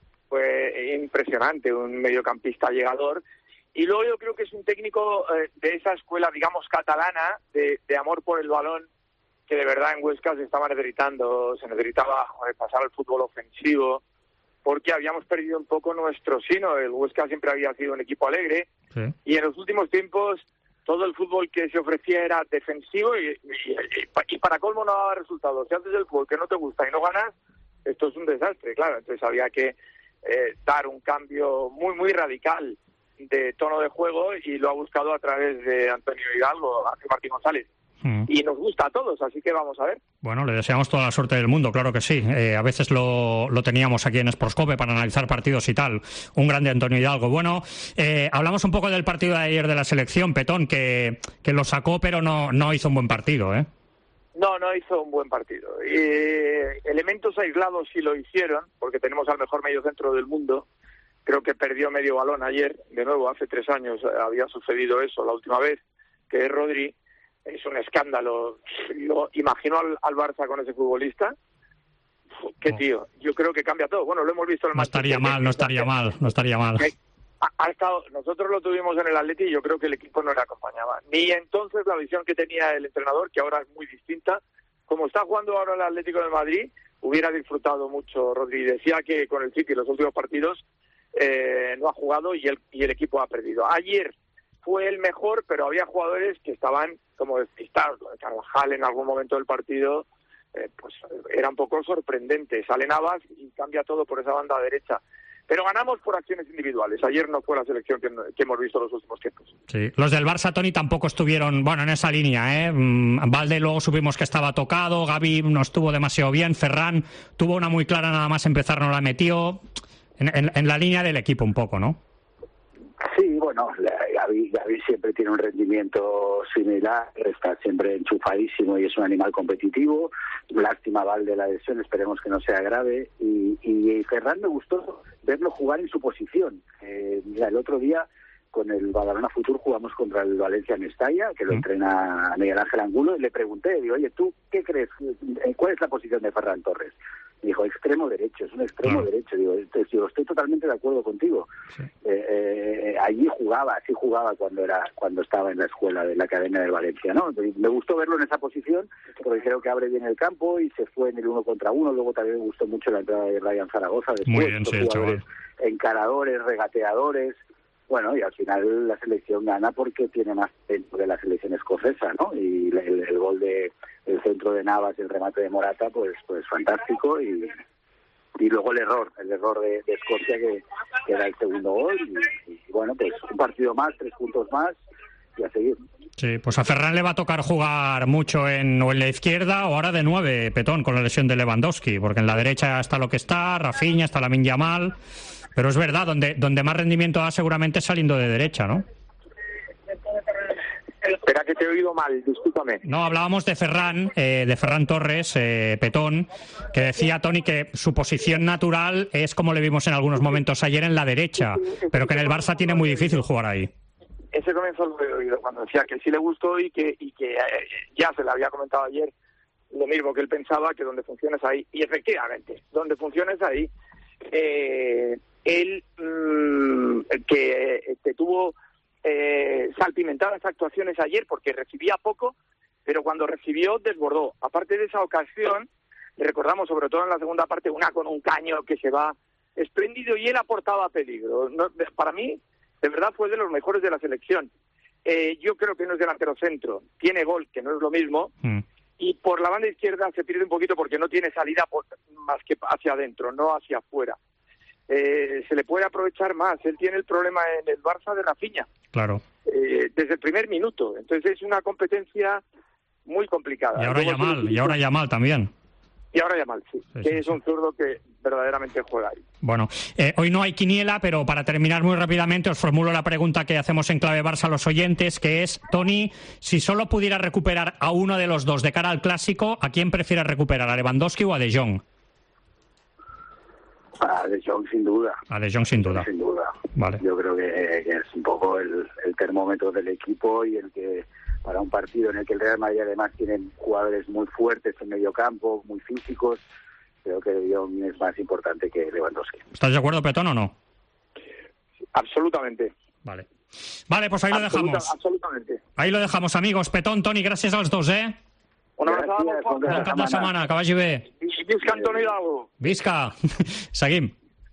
fue impresionante, un mediocampista llegador. Y luego yo creo que es un técnico eh, de esa escuela, digamos, catalana, de, de amor por el balón, que de verdad en Huesca se estaba necesitando, se necesitaba joder, pasar al fútbol ofensivo, porque habíamos perdido un poco nuestro sino. El Huesca siempre había sido un equipo alegre, sí. Y en los últimos tiempos todo el fútbol que se ofrecía era defensivo y, y, y para colmo no daba resultados. Si haces el fútbol que no te gusta y no ganas, esto es un desastre, claro. Entonces había que eh, dar un cambio muy, muy radical de tono de juego y lo ha buscado a través de Antonio Hidalgo, Ángel Martín González. Mm. Y nos gusta a todos, así que vamos a ver. Bueno, le deseamos toda la suerte del mundo, claro que sí. Eh, a veces lo, lo teníamos aquí en Sportscope para analizar partidos y tal. Un grande Antonio Hidalgo. Bueno, eh, hablamos un poco del partido de ayer de la selección, Petón, que, que lo sacó, pero no, no hizo un buen partido, ¿eh? No, no hizo un buen partido. Eh, elementos aislados sí lo hicieron, porque tenemos al mejor mediocentro del mundo. Creo que perdió medio balón ayer. De nuevo, hace tres años había sucedido eso la última vez, que es Rodri. Es un escándalo. Lo imagino al, al Barça con ese futbolista. Qué tío. Yo creo que cambia todo. Bueno, lo hemos visto en el No estaría mal, no estaría mal, no estaría mal. Ha, ha estado, nosotros lo tuvimos en el Atleti y yo creo que el equipo no le acompañaba. Ni entonces la visión que tenía el entrenador, que ahora es muy distinta. Como está jugando ahora el Atlético de Madrid, hubiera disfrutado mucho Rodri. Decía que con el City los últimos partidos eh, no ha jugado y el, y el equipo ha perdido. Ayer fue el mejor, pero había jugadores que estaban como despistados. Carvajal en algún momento del partido eh, pues era un poco sorprendente. Sale Navas y cambia todo por esa banda derecha. Pero ganamos por acciones individuales. Ayer no fue la selección que, que hemos visto en los últimos tiempos. Sí, los del Barça, Toni, tampoco estuvieron, bueno, en esa línea, ¿eh? Valde luego supimos que estaba tocado, Gavi no estuvo demasiado bien, Ferran tuvo una muy clara, nada más empezar no la metió. En, en, en la línea del equipo un poco, ¿no? Sí, bueno, Gavi, Gavi siempre tiene un rendimiento similar, está siempre enchufadísimo y es un animal competitivo. Lástima Valde la lesión, esperemos que no sea grave. Y, y Ferran me gustó verlo jugar en su posición. Eh, mira, el otro día con el Badalona Futur jugamos contra el Valencia Mestalla, que lo ¿Mm? entrena Miguel Ángel Angulo, y le pregunté, digo, oye, ¿tú qué crees? ¿Cuál es la posición de Ferran Torres? Me dijo, extremo derecho, es un extremo claro. derecho. Digo, digo, estoy totalmente de acuerdo contigo. Sí. Eh, eh, allí jugaba, sí jugaba cuando era cuando estaba en la escuela de la Academia del Valencia, ¿no? Me gustó verlo en esa posición, porque creo que abre bien el campo y se fue en el uno contra uno. Luego también me gustó mucho la entrada de Ryan Zaragoza. Después, Muy bien, sí, chaval. Encaradores, regateadores. Bueno, y al final la selección gana porque tiene más tiempo de la selección escocesa, ¿no? Y el, el gol de el centro de Navas y el remate de Morata, pues pues fantástico. Y, y luego el error, el error de, de Escocia, que, que era el segundo gol. Y, y bueno, pues un partido más, tres puntos más y a seguir. Sí, pues a Ferran le va a tocar jugar mucho en, o en la izquierda o ahora de nueve, Petón, con la lesión de Lewandowski, porque en la derecha está lo que está, Rafinha, está Lamine Yamal. Pero es verdad, donde donde más rendimiento da seguramente es saliendo de derecha, ¿no? Espera, que te he oído mal, discúlpame. No, hablábamos de Ferran, eh, de Ferran Torres, eh, Petón, que decía, Toni, que su posición natural es como le vimos en algunos momentos ayer en la derecha, pero que en el Barça tiene muy difícil jugar ahí. Ese comienzo lo he oído cuando decía que sí le gustó y que, y que eh, ya se le había comentado ayer lo mismo que él pensaba, que donde funciona es ahí. Y efectivamente, donde funciona es ahí. Eh... Él, mmm, que, que tuvo eh, salpimentadas actuaciones ayer porque recibía poco, pero cuando recibió desbordó. Aparte de esa ocasión, recordamos sobre todo en la segunda parte, una con un caño que se va espléndido y él aportaba peligro. No, para mí, de verdad, fue de los mejores de la selección. Eh, yo creo que no es delantero centro, tiene gol, que no es lo mismo, mm. y por la banda izquierda se pierde un poquito porque no tiene salida por, más que hacia adentro, no hacia afuera. Eh, se le puede aprovechar más. Él tiene el problema en el Barça de Rafinha. Claro. Eh, desde el primer minuto. Entonces es una competencia muy complicada. Y ahora Yamal, y ahora Yamal también. Y ahora Yamal, sí. sí que sí, es sí. un zurdo que verdaderamente juega ahí. Bueno, eh, hoy no hay quiniela, pero para terminar muy rápidamente os formulo la pregunta que hacemos en Clave Barça a los oyentes, que es, Toni, si solo pudiera recuperar a uno de los dos de cara al Clásico, ¿a quién prefieres recuperar? ¿A Lewandowski o a De Jong? A De Jong sin duda. A De Jong sin duda. Sin duda. Vale. Yo creo que, que es un poco el, el termómetro del equipo y el que para un partido en el que el Real Madrid además tiene jugadores muy fuertes en medio campo, muy físicos, creo que De Jong es más importante que Lewandowski. ¿Estás de acuerdo, Petón, o no? Absolutamente. Vale. Vale, pues ahí lo Absoluta, dejamos. Absolutamente. Ahí lo dejamos, amigos. Petón, Toni, gràcies als dos, eh? Una abraçada molt forta. Bon cap de setmana, que vagi bé. Visca Antoni Hidalgo. Visca. Seguim.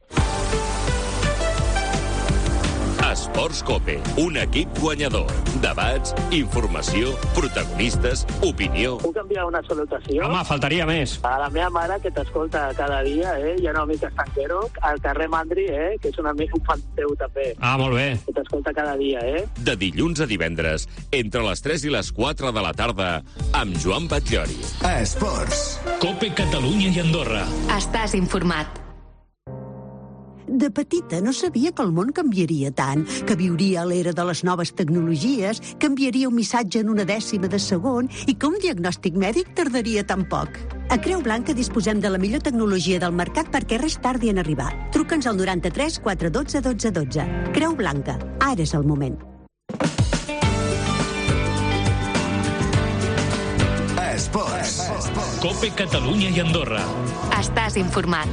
Esports Cope, un equip guanyador. Debats, informació, protagonistes, opinió. Puc enviar una salutació? Home, faltaria més. A la meva mare, que t'escolta cada dia, eh? I a un amic estanquero, al carrer Mandri, eh? Que és un amic, un fan teu, també. Ah, molt bé. Que t'escolta cada dia, eh? De dilluns a divendres, entre les tres i les quatre de la tarda, amb Joan Batllori. Esports. Cope Catalunya i Andorra. Estàs informat. De petita no sabia que el món canviaria tant, que viuria a l'era de les noves tecnologies, que enviaria un missatge en una dècima de segon i que un diagnòstic mèdic tardaria tan poc. A Creu Blanca disposem de la millor tecnologia del mercat perquè res tardi en arribar. Truca'ns al noranta-tres quatre dotze dotze dotze. Creu Blanca, ara és el moment. Esports. Cope Catalunya i Andorra. Estàs informat.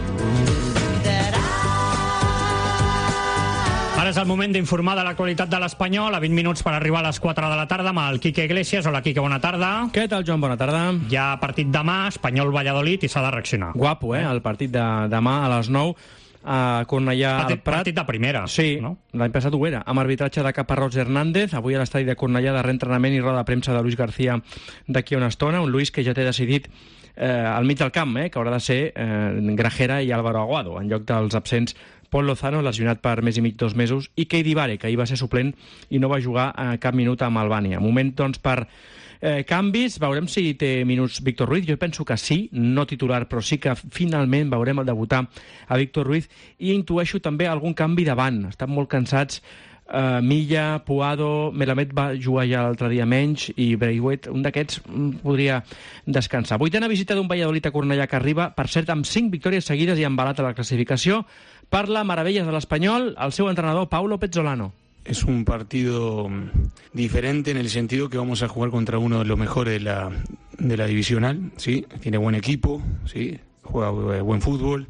Ara és el moment d'informar de l'actualitat de l'Espanyol, a vint minuts per arribar a les quatre de la tarda amb el Quique Iglesias. Hola, Quique, bona tarda. Què tal, Joan? Bona tarda. Hi ha partit demà, Espanyol-Valladolid, i s'ha de reaccionar. Guapo, eh? El partit de demà a les nou a Cornellà Partit, al Prat. partit de primera. Sí, no? L'any passat ho era, amb arbitratge de Caparrós Hernández, avui a l'estadi de Cornellà de reentrenament i roda de premsa de Luis García d'aquí a una estona, un Luis que ja té decidit eh, al mig del camp, eh, que haurà de ser eh, Grajera i Álvaro Aguado, en lloc dels absents Pol Lozano, lesionat per més i mig dos mesos, i Keidi Vare, que ahir va ser suplent i no va jugar eh, cap minut amb Albània. Moment, doncs, per eh, canvis. Veurem si té minuts Víctor Ruiz. Jo penso que sí, no titular, però sí que finalment veurem el debutar a Víctor Ruiz, i intueixo també algun canvi davant. Estan molt cansats Uh, Milla, Puado, Melamed va jugar ja l'altre dia menys, i Braithwaite, un d'aquests podria descansar. Vuitena visita d'un Valladolid a Cornellà que arriba, per cert, amb cinc victòries seguides i embalat a la classificació. Parla meravelles de l'Espanyol el seu entrenador Paulo Pezzolano. Es un partido diferente en el sentido que vamos a jugar contra uno de los mejores de la, de la divisional, ¿sí? Tiene buen equipo, ¿sí? Juega buen fútbol,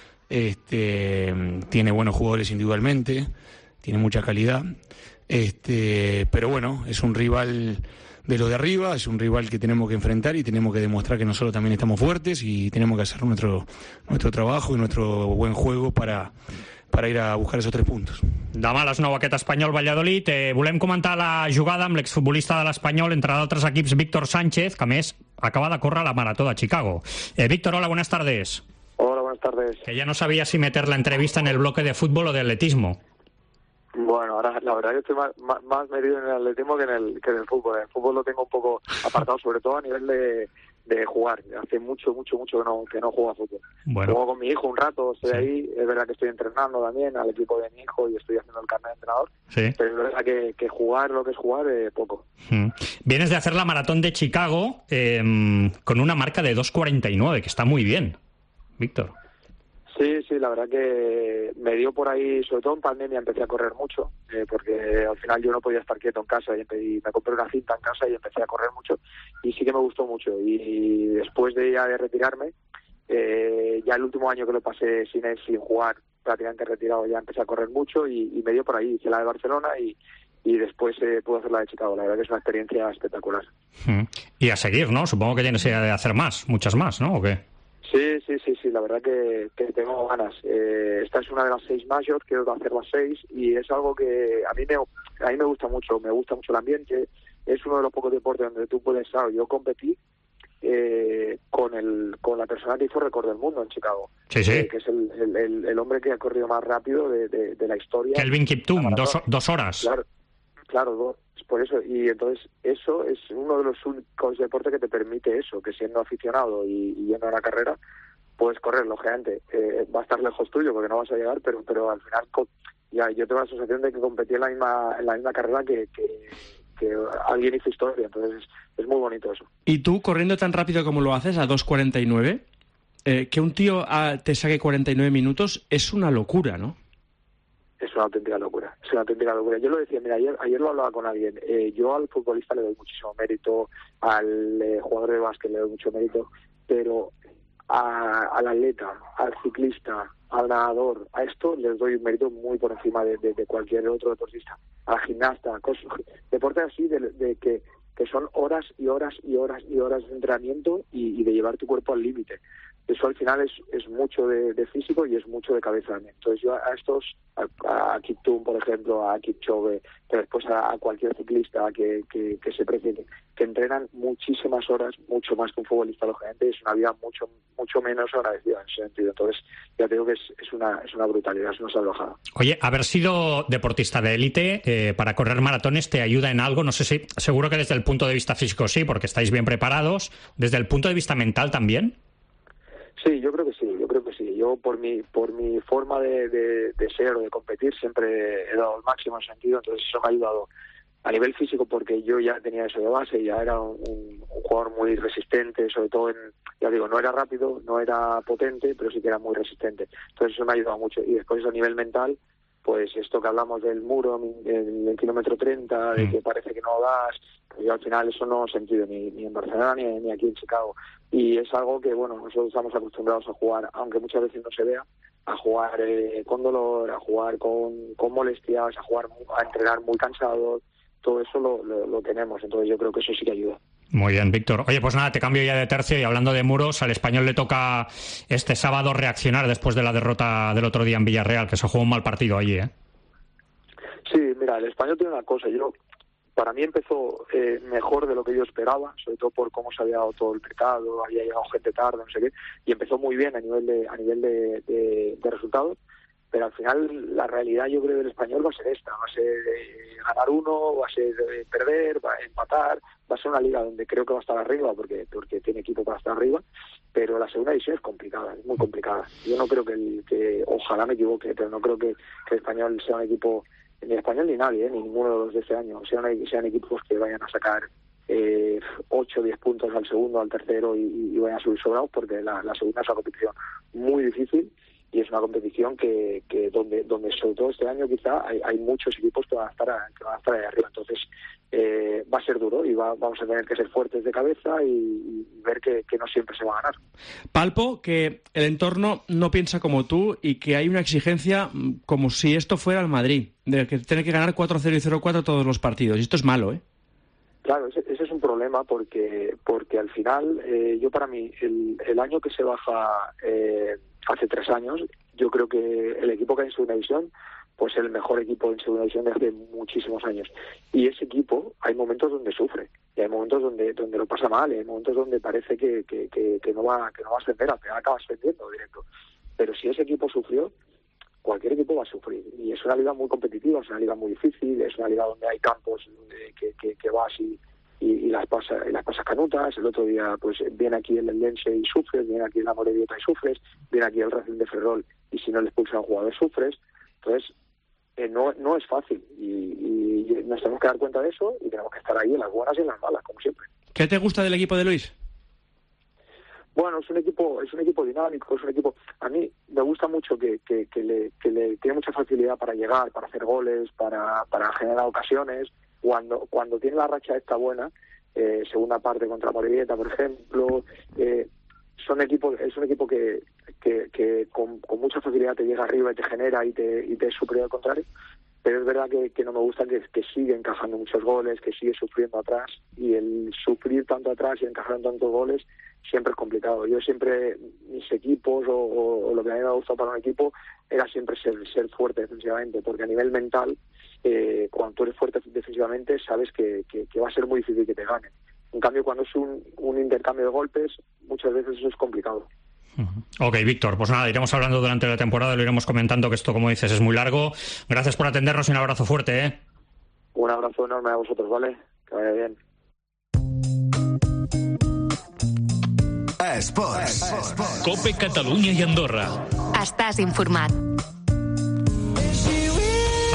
este, tiene buenos jugadores individualmente, tiene mucha calidad, este, pero bueno, es un rival de lo de arriba, es un rival que tenemos que enfrentar y tenemos que demostrar que nosotros también estamos fuertes y tenemos que hacer nuestro, nuestro trabajo y nuestro buen juego para, para ir a buscar esos tres puntos. Demà a les nou aquest Espanyol-Valladolid. Eh, volem comentar la jugada amb l'exfutbolista de l'Espanyol, entre d'altres equips, Víctor Sánchez, que a més acaba de córrer la marató de Chicago. Eh, Víctor, hola, buenas tardes. Hola, buenas tardes. Que ya no sabía si meter la entrevista en el bloque de fútbol o de atletismo. Bueno, ahora la verdad que estoy más, más, más metido en el atletismo que en el, que en el fútbol. En el fútbol lo tengo un poco apartado, sobre todo a nivel de, de jugar. Hace mucho, mucho, mucho que no, que no juego a fútbol. Bueno. Juego con mi hijo un rato, estoy sí. ahí. Es verdad que estoy entrenando también al equipo de mi hijo y estoy haciendo el carnet de entrenador. Sí. Pero es verdad que, que jugar lo que es jugar, eh, poco. Mm. Vienes de hacer la maratón de Chicago eh, con una marca de dos cuarenta y nueve, que está muy bien, Víctor. Sí, sí, la verdad que me dio por ahí, sobre todo en pandemia empecé a correr mucho, eh, porque al final yo no podía estar quieto en casa y, y me compré una cinta en casa y empecé a correr mucho y sí que me gustó mucho. Y, y después de ya de retirarme, eh, ya el último año que lo pasé sin sin jugar, prácticamente retirado, ya empecé a correr mucho y, y me dio por ahí, hice la de Barcelona y, y después eh, pude hacer la de Chicago. La verdad que es una experiencia espectacular. Mm. Y a seguir, ¿no? Supongo que tienes idea de hacer más, muchas más, ¿no? ¿O qué? Sí, sí, sí, sí, la verdad que, que tengo ganas. Eh, esta es una de las seis majors, quiero hacer las seis y es algo que a mí me a mí me gusta mucho, me gusta mucho el ambiente. Es uno de los pocos deportes donde tú puedes, ¿sabes? Yo competí eh, con el con la persona que hizo récord del mundo en Chicago, sí, sí. Eh, que es el, el, el, el hombre que ha corrido más rápido de, de, de la historia. Kelvin Kiptum, dos, dos horas. Claro, claro, dos. Por eso, y entonces eso es uno de los únicos deportes que te permite eso, que siendo aficionado y, y yendo a la carrera, puedes correr, lógicamente. Eh, va a estar lejos tuyo porque no vas a llegar, pero pero al final ya yo tengo la sensación de que competí en la misma en la misma carrera que, que, que alguien hizo historia, entonces es, es muy bonito eso. ¿Y tú, corriendo tan rápido como lo haces, a dos cuarenta y nueve, eh, que un tío ah, te saque cuarenta y nueve minutos es una locura, ¿no? Es una auténtica locura, es una auténtica locura. Yo lo decía, mira, ayer, ayer lo hablaba con alguien, eh, yo al futbolista le doy muchísimo mérito, al eh, jugador de básquet le doy mucho mérito, pero a, al atleta, al ciclista, al nadador, a esto les doy un mérito muy por encima de, de, de cualquier otro deportista, al gimnasta, cosas, deportes así de, de que, que son horas y horas y horas y horas de entrenamiento y, y de llevar tu cuerpo al límite. Eso al final es, es mucho de, de físico y es mucho de cabeza. Entonces yo a estos, a, a Kiptum, por ejemplo, a Kipchoge, pero después a, a cualquier ciclista que, que, que se precie, que, que entrenan muchísimas horas, mucho más que un futbolista, lógicamente, es una vida mucho mucho menos agradecida en ese sentido. Entonces ya te digo que es, es, una, es una brutalidad, es una salvajada. Oye, haber sido deportista de élite eh, para correr maratones te ayuda en algo, no sé si, seguro que desde el punto de vista físico sí, porque estáis bien preparados, desde el punto de vista mental también. Sí, yo creo que sí, yo creo que sí. Yo por mi por mi forma de, de, de ser o de competir siempre he dado el máximo en sentido, entonces eso me ha ayudado a nivel físico porque yo ya tenía eso de base, ya era un, un jugador muy resistente, sobre todo en, ya digo, no era rápido, no era potente, pero sí que era muy resistente. Entonces eso me ha ayudado mucho. Y después a nivel mental, pues esto que hablamos del muro, del, del kilómetro treinta, de que parece que no das, pues yo al final eso no he sentido ni, ni en Barcelona ni, ni aquí en Chicago. Y es algo que, bueno, nosotros estamos acostumbrados a jugar, aunque muchas veces no se vea, a jugar eh, con dolor, a jugar con, con molestias, a jugar, a entrenar muy cansados, todo eso lo, lo, lo tenemos, entonces yo creo que eso sí que ayuda. Muy bien, Víctor. Oye, pues nada, te cambio ya de tercio y hablando de muros, al Español le toca este sábado reaccionar después de la derrota del otro día en Villarreal, que se jugó un mal partido allí, ¿eh? Sí, mira, el Español tiene una cosa, yo para mí empezó eh, mejor de lo que yo esperaba, sobre todo por cómo se había dado todo el mercado, había llegado gente tarde, no sé qué, y empezó muy bien a nivel de a nivel de, de, de resultados, pero al final la realidad yo creo del Español va a ser esta, va a ser eh, ganar uno, va a ser eh, perder, va a empatar, va a ser una liga donde creo que va a estar arriba porque porque tiene equipo para estar arriba, pero la segunda división es complicada, es muy complicada. Yo no creo que, el, que ojalá me equivoque, pero no creo que, que el Español sea un equipo, ni el Español ni nadie, eh, ni ninguno de los de este año, sean, sean equipos que vayan a sacar eh, ocho o diez puntos al segundo, al tercero y, y vayan a subir sobrados, porque la, la segunda es una competición muy difícil y es una competición que, que donde donde sobre todo este año quizá hay, hay muchos equipos que van a estar que van a estar ahí arriba, entonces eh, va a ser duro y va, vamos a tener que ser fuertes de cabeza y, y ver que, que no siempre se va a ganar. Palpo, que el entorno no piensa como tú y que hay una exigencia como si esto fuera el Madrid, de que tiene que ganar cuatro cero y cero cuatro todos los partidos, y esto es malo, ¿eh? Claro, ese, ese es un problema porque porque al final, eh, yo para mí, el, el año que se baja eh, hace tres años, yo creo que el equipo que hay en segunda división, pues es el mejor equipo en segunda división de hace muchísimos años. Y ese equipo, hay momentos donde sufre, y hay momentos donde donde lo pasa mal, y hay momentos donde parece que, que, que, que no va que no va a ascender, al final acaba ascendiendo directo. Pero si ese equipo sufrió, cualquier equipo va a sufrir, y es una liga muy competitiva, es una liga muy difícil, es una liga donde hay campos donde, que, que, que vas y, y, y las pasa, y las pasas canutas. El otro día pues viene aquí el Eldense y sufres, viene aquí el Amorebieta y sufres, viene aquí el Racing de Ferrol y si no le expulsan a un jugador sufres. Entonces eh, no, no es fácil y, y nos tenemos que dar cuenta de eso y tenemos que estar ahí en las buenas y en las malas, como siempre. ¿Qué te gusta del equipo de Luis? Bueno, es un equipo, es un equipo dinámico, es un equipo. A mí me gusta mucho que, que, que, le, que le tiene mucha facilidad para llegar, para hacer goles, para, para generar ocasiones. Cuando cuando tiene la racha esta buena, eh, segunda parte contra Morevieta, por ejemplo, eh, son equipos, es un equipo que, que, que con, con mucha facilidad te llega arriba y te genera y te y te es superior al contrario. Pero es verdad que, que no me gusta que, que sigue encajando muchos goles, que sigue sufriendo atrás, y el sufrir tanto atrás y encajar tantos goles siempre es complicado. Yo siempre, mis equipos o, o, o lo que a mí me ha gustado para un equipo era siempre ser, ser fuerte defensivamente, porque a nivel mental, eh, cuando tú eres fuerte defensivamente, sabes que, que, que va a ser muy difícil que te ganen. En cambio, cuando es un, un intercambio de golpes, muchas veces eso es complicado. Ok, Víctor, pues nada, iremos hablando durante la temporada, lo iremos comentando, que esto, como dices, es muy largo. Gracias por atendernos y un abrazo fuerte, ¿eh? Un abrazo enorme a vosotros, ¿vale? Que vaya bien. Esports. Cope Catalunya i Andorra. Estàs informat.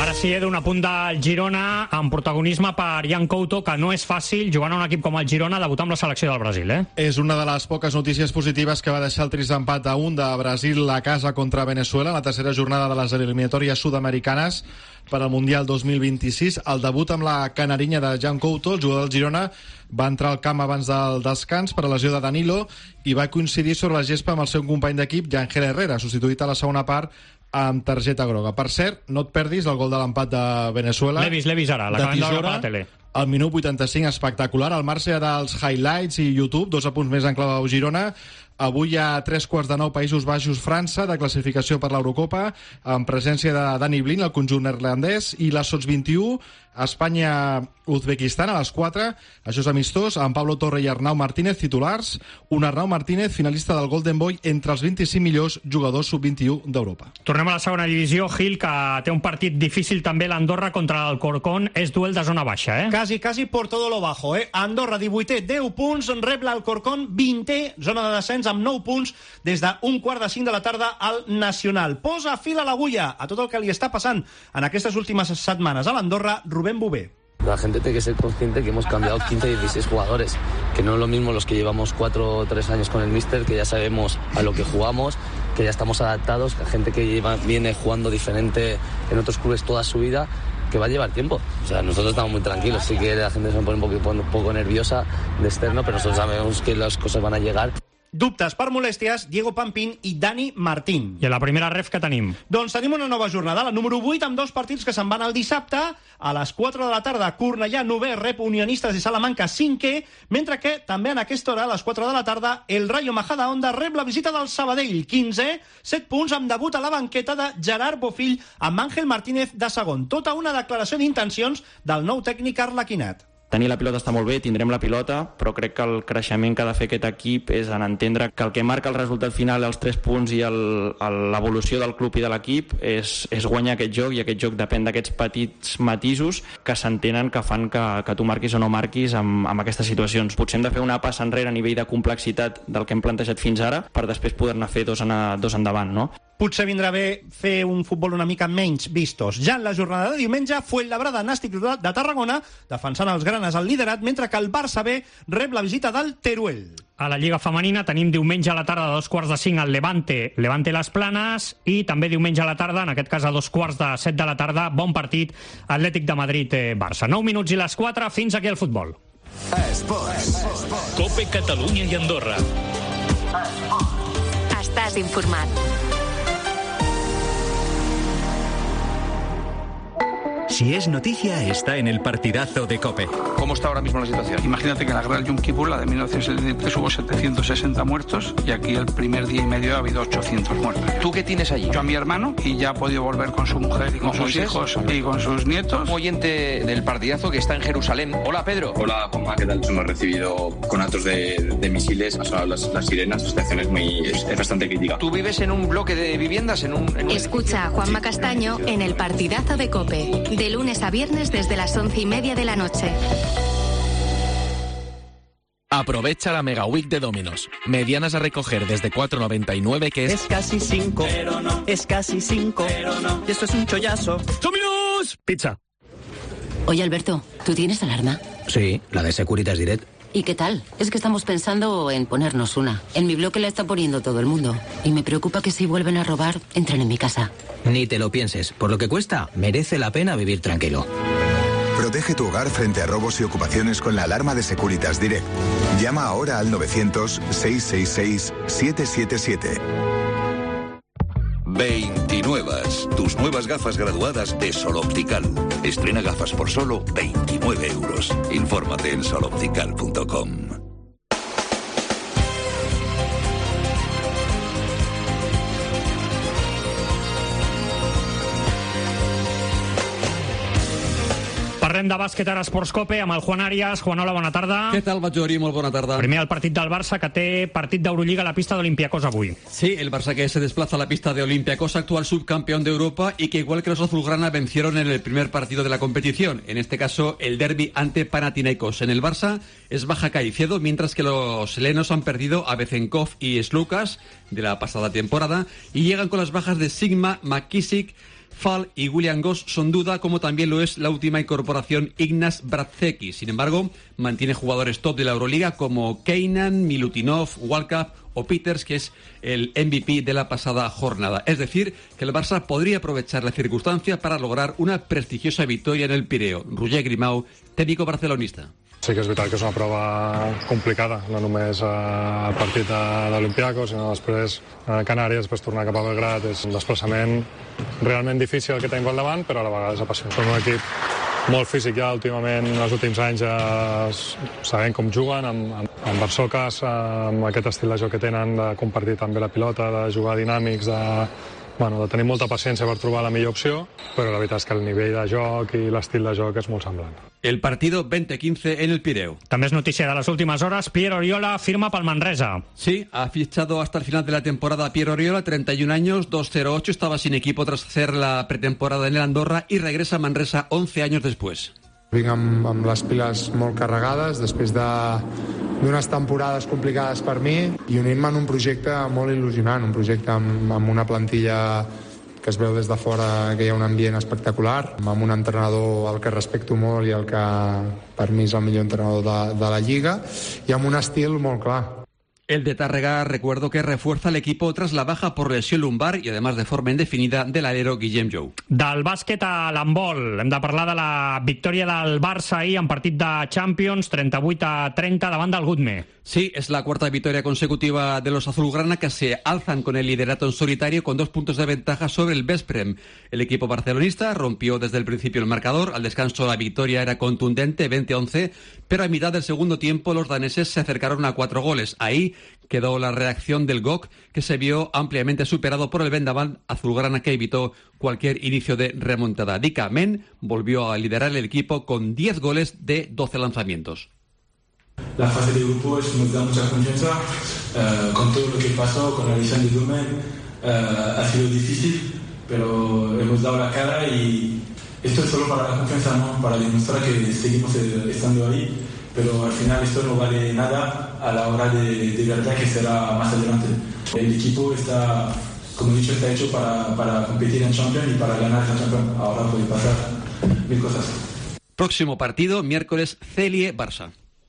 Ara sí, Edu, un apunt del Girona amb protagonisme per Jan Couto, que no és fàcil, jugant a un equip com el Girona, debutar amb la selecció del Brasil, eh? És una de les poques notícies positives que va deixar el trist empat a un de Brasil a casa contra Venezuela, la tercera jornada de les eliminatòries sud-americanes per al Mundial dos mil vint-i-sis. El debut amb la canarinya de Jan Couto, el jugador del Girona, va entrar al camp abans del descans per a lesió de Danilo i va coincidir sobre la gespa amb el seu company d'equip, Yangel Herrera, substituït a la segona part amb targeta groga. Per cert, no et perdis el gol de l'empat de Venezuela. L'he vist, l'he vist ara, l'acabem de veure per la tele. Al minut vuitanta-cinc, espectacular. Al marge dels highlights i YouTube, dos apunts més en clau Girona. Avui hi ha tres quarts de nou Països Baixos, França, de classificació per l'Eurocopa, amb presència de Dani Blind, el conjunt neerlandès, i la Sots vint-i-u, Espanya-Uzbekistan a les quatre. Això és amistós, amb Pablo Torre i Arnau Martínez, titulars. Un Arnau Martínez, finalista del Golden Boy, entre els vint-i-cinc millors jugadors sub vint-i-u d'Europa. Tornem a la segona divisió, Gil, que té un partit difícil també, l'Andorra contra l'Alcorcón. És duel de zona baixa, eh? Quasi, quasi por todo lo bajo, eh? Andorra, divuitè, deu punts, rep l'Alcorcón, vintè, zona de descens amb nou punts des d'un quart de cinc de la tarda al Nacional. Posa fil a l'agulla a tot el que li està passant en aquestes últimes setmanes a l'Andorra, Rubén Bové. La gente tiene que ser consciente que hemos cambiado quince, dieciséis jugadores, que no es lo mismo los que llevamos cuatro o tres años con el míster, que ya sabemos a lo que jugamos, que ya estamos adaptados, que gente que lleva, viene jugando diferente en otros clubes toda su vida, que va a llevar tiempo. O sea, nosotros estamos muy tranquilos, sí que la gente se pone un poco, un poco nerviosa de externo, pero nosotros sabemos que las cosas van a llegar. Dubtes per molèsties, Diego Pampín i Dani Martín. I a la primera ref que tenim? Doncs tenim una nova jornada, la número vuit, amb dos partits que se'n van el dissabte. A les quatre de la tarda, Cornellà novè rep Unionistes de Salamanca cinquè, mentre que també en aquesta hora, a les quatre de la tarda, el Rayo Majadahonda rep la visita del Sabadell, quinzè, set punts amb debut a la banqueta de Gerard Bofill amb Àngel Martínez de segon. Tota una declaració d'intencions del nou tècnic Arlequinat. Tenir la pilota està molt bé, tindrem la pilota, però crec que el creixement que ha de fer aquest equip és en entendre que el que marca el resultat final, els tres punts i l'evolució del club i de l'equip és, és guanyar aquest joc, i aquest joc depèn d'aquests petits matisos que s'entenen que fan que, que tu marquis o no marquis amb, amb aquestes situacions. Potser hem de fer una passa enrere a nivell de complexitat del que hem plantejat fins ara per després poder-ne fer dos, en, dos endavant, no? Potser vindrà bé fer un futbol una mica menys vistos. Ja en la jornada de diumenge, Fuenlabrada Nàstic de Tarragona, defensant els granes al liderat, mentre que el Barça B rep la visita del Teruel. A la Lliga Femenina tenim diumenge a la tarda a dos quarts de cinc el Levante, Levante Les Planes, i també diumenge a la tarda, en aquest cas a dos quarts de set de la tarda, bon partit, Atlètic de Madrid-Barça. nou minuts i les quatre, fins aquí el futbol. Esports. Cope Catalunya i Andorra. Estàs informat. Si es noticia, está en el partidazo de COPE. ¿Cómo está ahora mismo la situación? Imagínate que la guerra del Yom Kippur, la de mil novecientos setenta y tres, hubo setecientos sesenta muertos y aquí el primer día y medio ha habido ochocientos muertos. ¿Tú qué tienes allí? Yo a mi hermano, y ya ha podido volver con su mujer y con sus Moisés? hijos y con sus nietos. Un oyente del partidazo que está en Jerusalén. Hola, Pedro. Hola, Juanma, ¿qué tal? Hemos recibido conatos de, de misiles, han sonado las, las sirenas, la situación es, muy, es, es bastante crítica. ¿Tú vives en un bloque de viviendas? En un, en un Escucha a Juanma Castaño en el partidazo de COPE, de lunes a viernes desde las once y media de la noche. Aprovecha la Mega Week de Domino's. Medianas a recoger desde cuatro noventa y nueve, que es... Es casi cinco, pero no. Es casi cinco, pero no. Y esto es un chollazo. ¡Domino's! Pizza. Oye, Alberto, ¿tú tienes alarma? Sí, la de Securitas Direct. ¿Y qué tal? Es que estamos pensando en ponernos una. En mi bloque la está poniendo todo el mundo. Y me preocupa que si vuelven a robar, entren en mi casa. Ni te lo pienses. Por lo que cuesta, merece la pena vivir tranquilo. Protege tu hogar frente a robos y ocupaciones con la alarma de Securitas Direct. Llama ahora al novecientos, seiscientos sesenta y seis, setecientos setenta y siete. veintinuevas, tus nuevas gafas graduadas de Sol Optical. Estrena gafas por solo veintinueve euros. Infórmate en sol optical punto com. Parlem de bàsquet ara a Esports Cope amb el Juan Arias. Juan, hola, bona tarda. Què tal, Batllori? Molt bona tarda. Primer el partit del Barça, que té partit d'Eurolliga a la pista de Olympiacos avui. Sí, el Barça que se desplaza a la pista de Olympiacos, actual subcampeón de Europa, y que igual que los azulgrana vencieron en el primer partido de la competición, en este caso el derbi ante Panathinaikos. En el Barça es baja Caicedo, mientras que los helenos han perdido a Bezenkov y Slukas de la pasada temporada, y llegan con las bajas de Sigma, McKissick, Fall y William Goss son duda, como también lo es la última incorporación Ignaz Brazeki. Sin embargo, mantiene jugadores top de la Euroliga como Keinan, Milutinov, Walkup o Peters, que es el M V P de la pasada jornada. Es decir, que el Barça podría aprovechar la circunstancia para lograr una prestigiosa victoria en el Pireo. Roger Grimau, técnico barcelonista. Sí que és veritat que és una prova complicada, no només el partit de l'Olympiacos, sinó després Canàries, després tornar cap a Belgrat. És un desplaçament realment difícil el que tenim pel davant, però a la vegada és apassionant. Són un equip molt físic ja últimament, els últims anys ja sabem com juguen, amb, amb, amb Barsocas, amb aquest estil de joc que tenen de compartir també la pilota, de jugar dinàmics, de, bueno, de tenir molta paciència per trobar la millor opció, però la veritat és que el nivell de joc i l'estil de joc és molt semblant. El partido veinte quince en el Pireo. També és notícia de les últimes hores. Pierre Oriola firma pel Manresa. Sí, ha fichado hasta el final de la temporada Pierre Oriola, treinta y un años, dos cero ocho, estaba sin equipo tras hacer la pretemporada en el Andorra y regresa a Manresa once años después. Vinc amb, amb les piles molt carregades després d'unes temporades complicades per mi i unint-me en un projecte molt il·lusionant, un projecte amb, amb una plantilla que es veu des de fora que hi ha un ambient espectacular, amb un entrenador al que respecto molt i el que per mi és el millor entrenador de, de la Lliga, i amb un estil molt clar. El de Tàrrega, recuerdo que refuerza el equipo tras la baja por lesión lumbar y además de forma indefinida del alero Guillem Jou. Del bàsquet a l'handbol. Hem de parlar de la victòria del Barça ahir en partit de Champions, treinta-vuit a trenta davant del Gudme. Sí, es la cuarta victoria consecutiva de los azulgrana, que se alzan con el liderato en solitario con dos puntos de ventaja sobre el Vesprem. El equipo barcelonista rompió desde el principio el marcador. Al descanso la victoria era contundente, veinte a once, pero a mitad del segundo tiempo los daneses se acercaron a cuatro goles. Ahí quedó la reacción del G O C, que se vio ampliamente superado por el vendaval azulgrana, que evitó cualquier inicio de remontada. Dika Men volvió a liderar el equipo con diez goles de doce lanzamientos. La fase de grupo es, nos da mucha confianza, uh, con todo lo que pasó, con la lesión de Dumen, uh, ha sido difícil, pero hemos dado la cara y esto es solo para la confianza, ¿no? Para demostrar que seguimos estando ahí, pero al final esto no vale nada a la hora de, de verdad que será más adelante. El equipo está, como he dicho, está hecho para, para competir en Champions y para ganar la Champions. Ahora puede pasar mil cosas. Próximo partido, miércoles, Celie-Barça.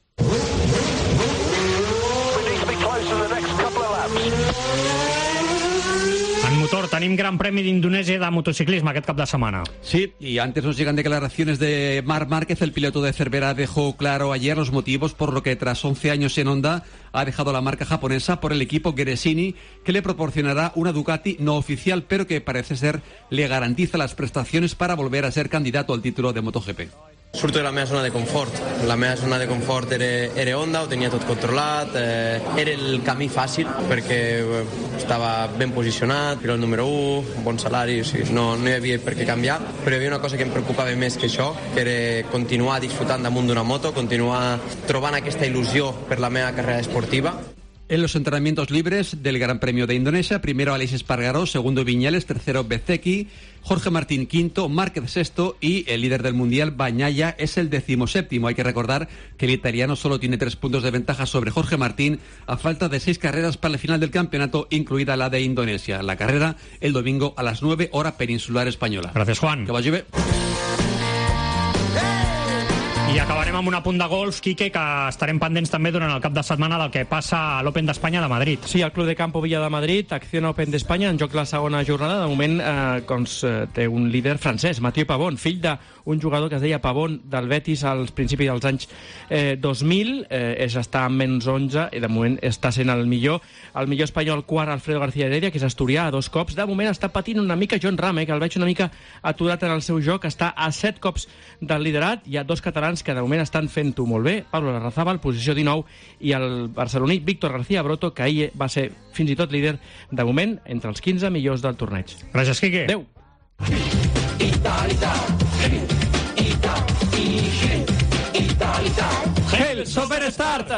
En motor tenim Gran Premi d'Indonèsia de motociclisme aquest cap de semana. Sí, y antes nos llegan declaraciones de Marc Márquez. El piloto de Cervera dejó claro ayer los motivos por lo que tras once años en Honda ha dejado la marca japonesa por el equipo Gresini, que le proporcionará una Ducati no oficial, pero que parece ser le garantiza las prestaciones para volver a ser candidato al título de MotoGP. Surto de la meva zona de confort. La meva zona de confort era, era Honda, ho tenia tot controlat, eh, era el camí fàcil perquè eh, estava ben posicionat, pilot número u, bon salari, o sigui, no, no hi havia per què canviar, però hi havia una cosa que em preocupava més que això, que era continuar disfrutant damunt d'una moto, continuar trobant aquesta il·lusió per la meva carrera esportiva. En los entrenamientos libres del Gran Premio de Indonesia, primero Aleix Espargaró, segundo Viñales, tercero Bezzecchi, Jorge Martín quinto, Márquez sexto y el líder del Mundial, Bagnaia, es el decimoséptimo. Hay que recordar que el italiano solo tiene tres puntos de ventaja sobre Jorge Martín a falta de seis carreras para el final del campeonato, incluida la de Indonesia. La carrera el domingo a las nueve, hora peninsular española. Gracias, Juan. Que vagi bé. I acabarem amb un apunt de golf, Quique, que estarem pendents també durant el cap de setmana del que passa a l'Open d'Espanya de Madrid. Sí, el Club de Campo Villa de Madrid, Acciona Open d'Espanya, en joc la segona jornada. De moment eh, doncs, eh, té un líder francès, Mathieu Pavon, fill d'un jugador que es deia Pavon del Betis als principis dels anys eh, dos mil, eh, és estar en menys onze i de moment està sent el millor. El millor espanyol quart, Alfredo García Heredia, que és asturià a dos cops. De moment està patint una mica John Ram, eh, que el veig una mica aturat en el seu joc, està a set cops del liderat. Hi ha dos catalans que de moment estan fent-ho molt bé, Pablo Larrazábal, posició dinou, i el barceloní Víctor García Broto, que ahir va ser fins i tot líder, de moment, entre els quinze millors del torneig. Gràcies, Quique. Adéu. Hail, Superstart!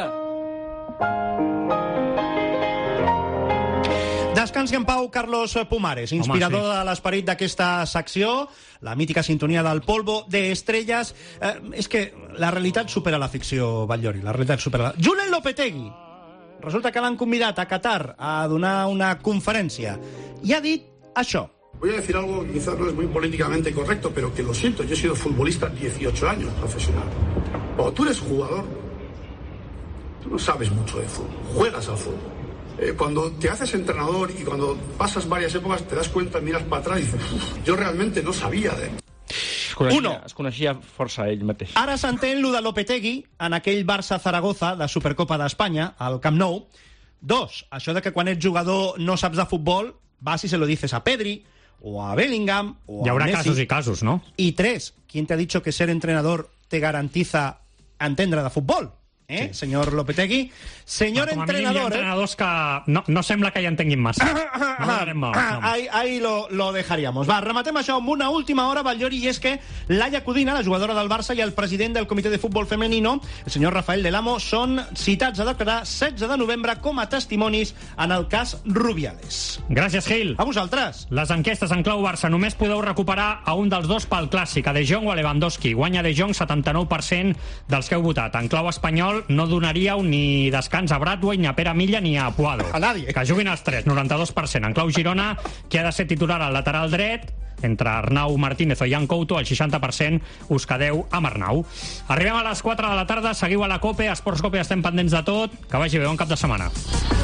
Descansi en pau, Carlos Pumares, inspirador Home, sí. de l'esperit d'aquesta secció, la mítica sintonia del polvo de estrelles. Eh, és que la realitat supera la ficció, Batllori, la realitat supera la... Julen Lopetegui, resulta que l'han convidat a Qatar a donar una conferència i ha dit això. Voy a decir algo que quizás no es muy políticamente correcto, pero que lo siento, yo he sido futbolista dieciocho años profesional. Cuando tú eres jugador, tú no sabes mucho de fútbol, juegas al fútbol. Eh, cuando te haces entrenador y cuando pasas varias épocas te das cuenta, miras para atrás y dices, yo realmente no sabia de... Uno. Es coneixia força ell mateix. Ara s'entén lo de Lopetegui en aquell Barça-Zaragoza de Supercopa d'Espanya, al Camp Nou. Dos, això de que quan ets jugador no saps de futbol, vas y se lo dices a Pedri, o a Bellingham, o Hi a haurà Messi. casos y casos, ¿no? Y tres, ¿quién te ha dicho que ser entrenador te garantiza entendre de futbol? ¿Eh, sí. Señor Lopetegui? Señor Com a mínim entrenador... hi ha entrenadors que no, no sembla que hi entenguin massa. No donarem mal, no. Ahí, ahí lo, lo dejaríamos. Va, rematem això amb una última hora, Batllori, i és que Laia Codina, la jugadora del Barça, i el president del comitè de futbol femenino, el senyor Rafael Del Amo, són citats a declarar setze de novembre com a testimonis en el cas Rubiales. Gràcies, Gil. A vosaltres. Les enquestes en clau Barça només podeu recuperar a un dels dos pel clàssic, a De Jong o a Lewandowski. Guanya De Jong setanta-nou per cent dels que heu votat. En clau espanyol no donaríeu ni descans a Bradway, ni a Pere Milla, ni a Puado. A nadie. Que juguin els tres, noranta-dos per cent. En clau Girona, qui ha de ser titular al lateral dret, entre Arnau Martínez o Jan Couto, el seixanta per cent us quedeu amb Arnau. Arribem a les quatre de la tarda, seguiu a la COPE, a Esports COPE estem pendents de tot. Que vagi bé, bon cap de setmana.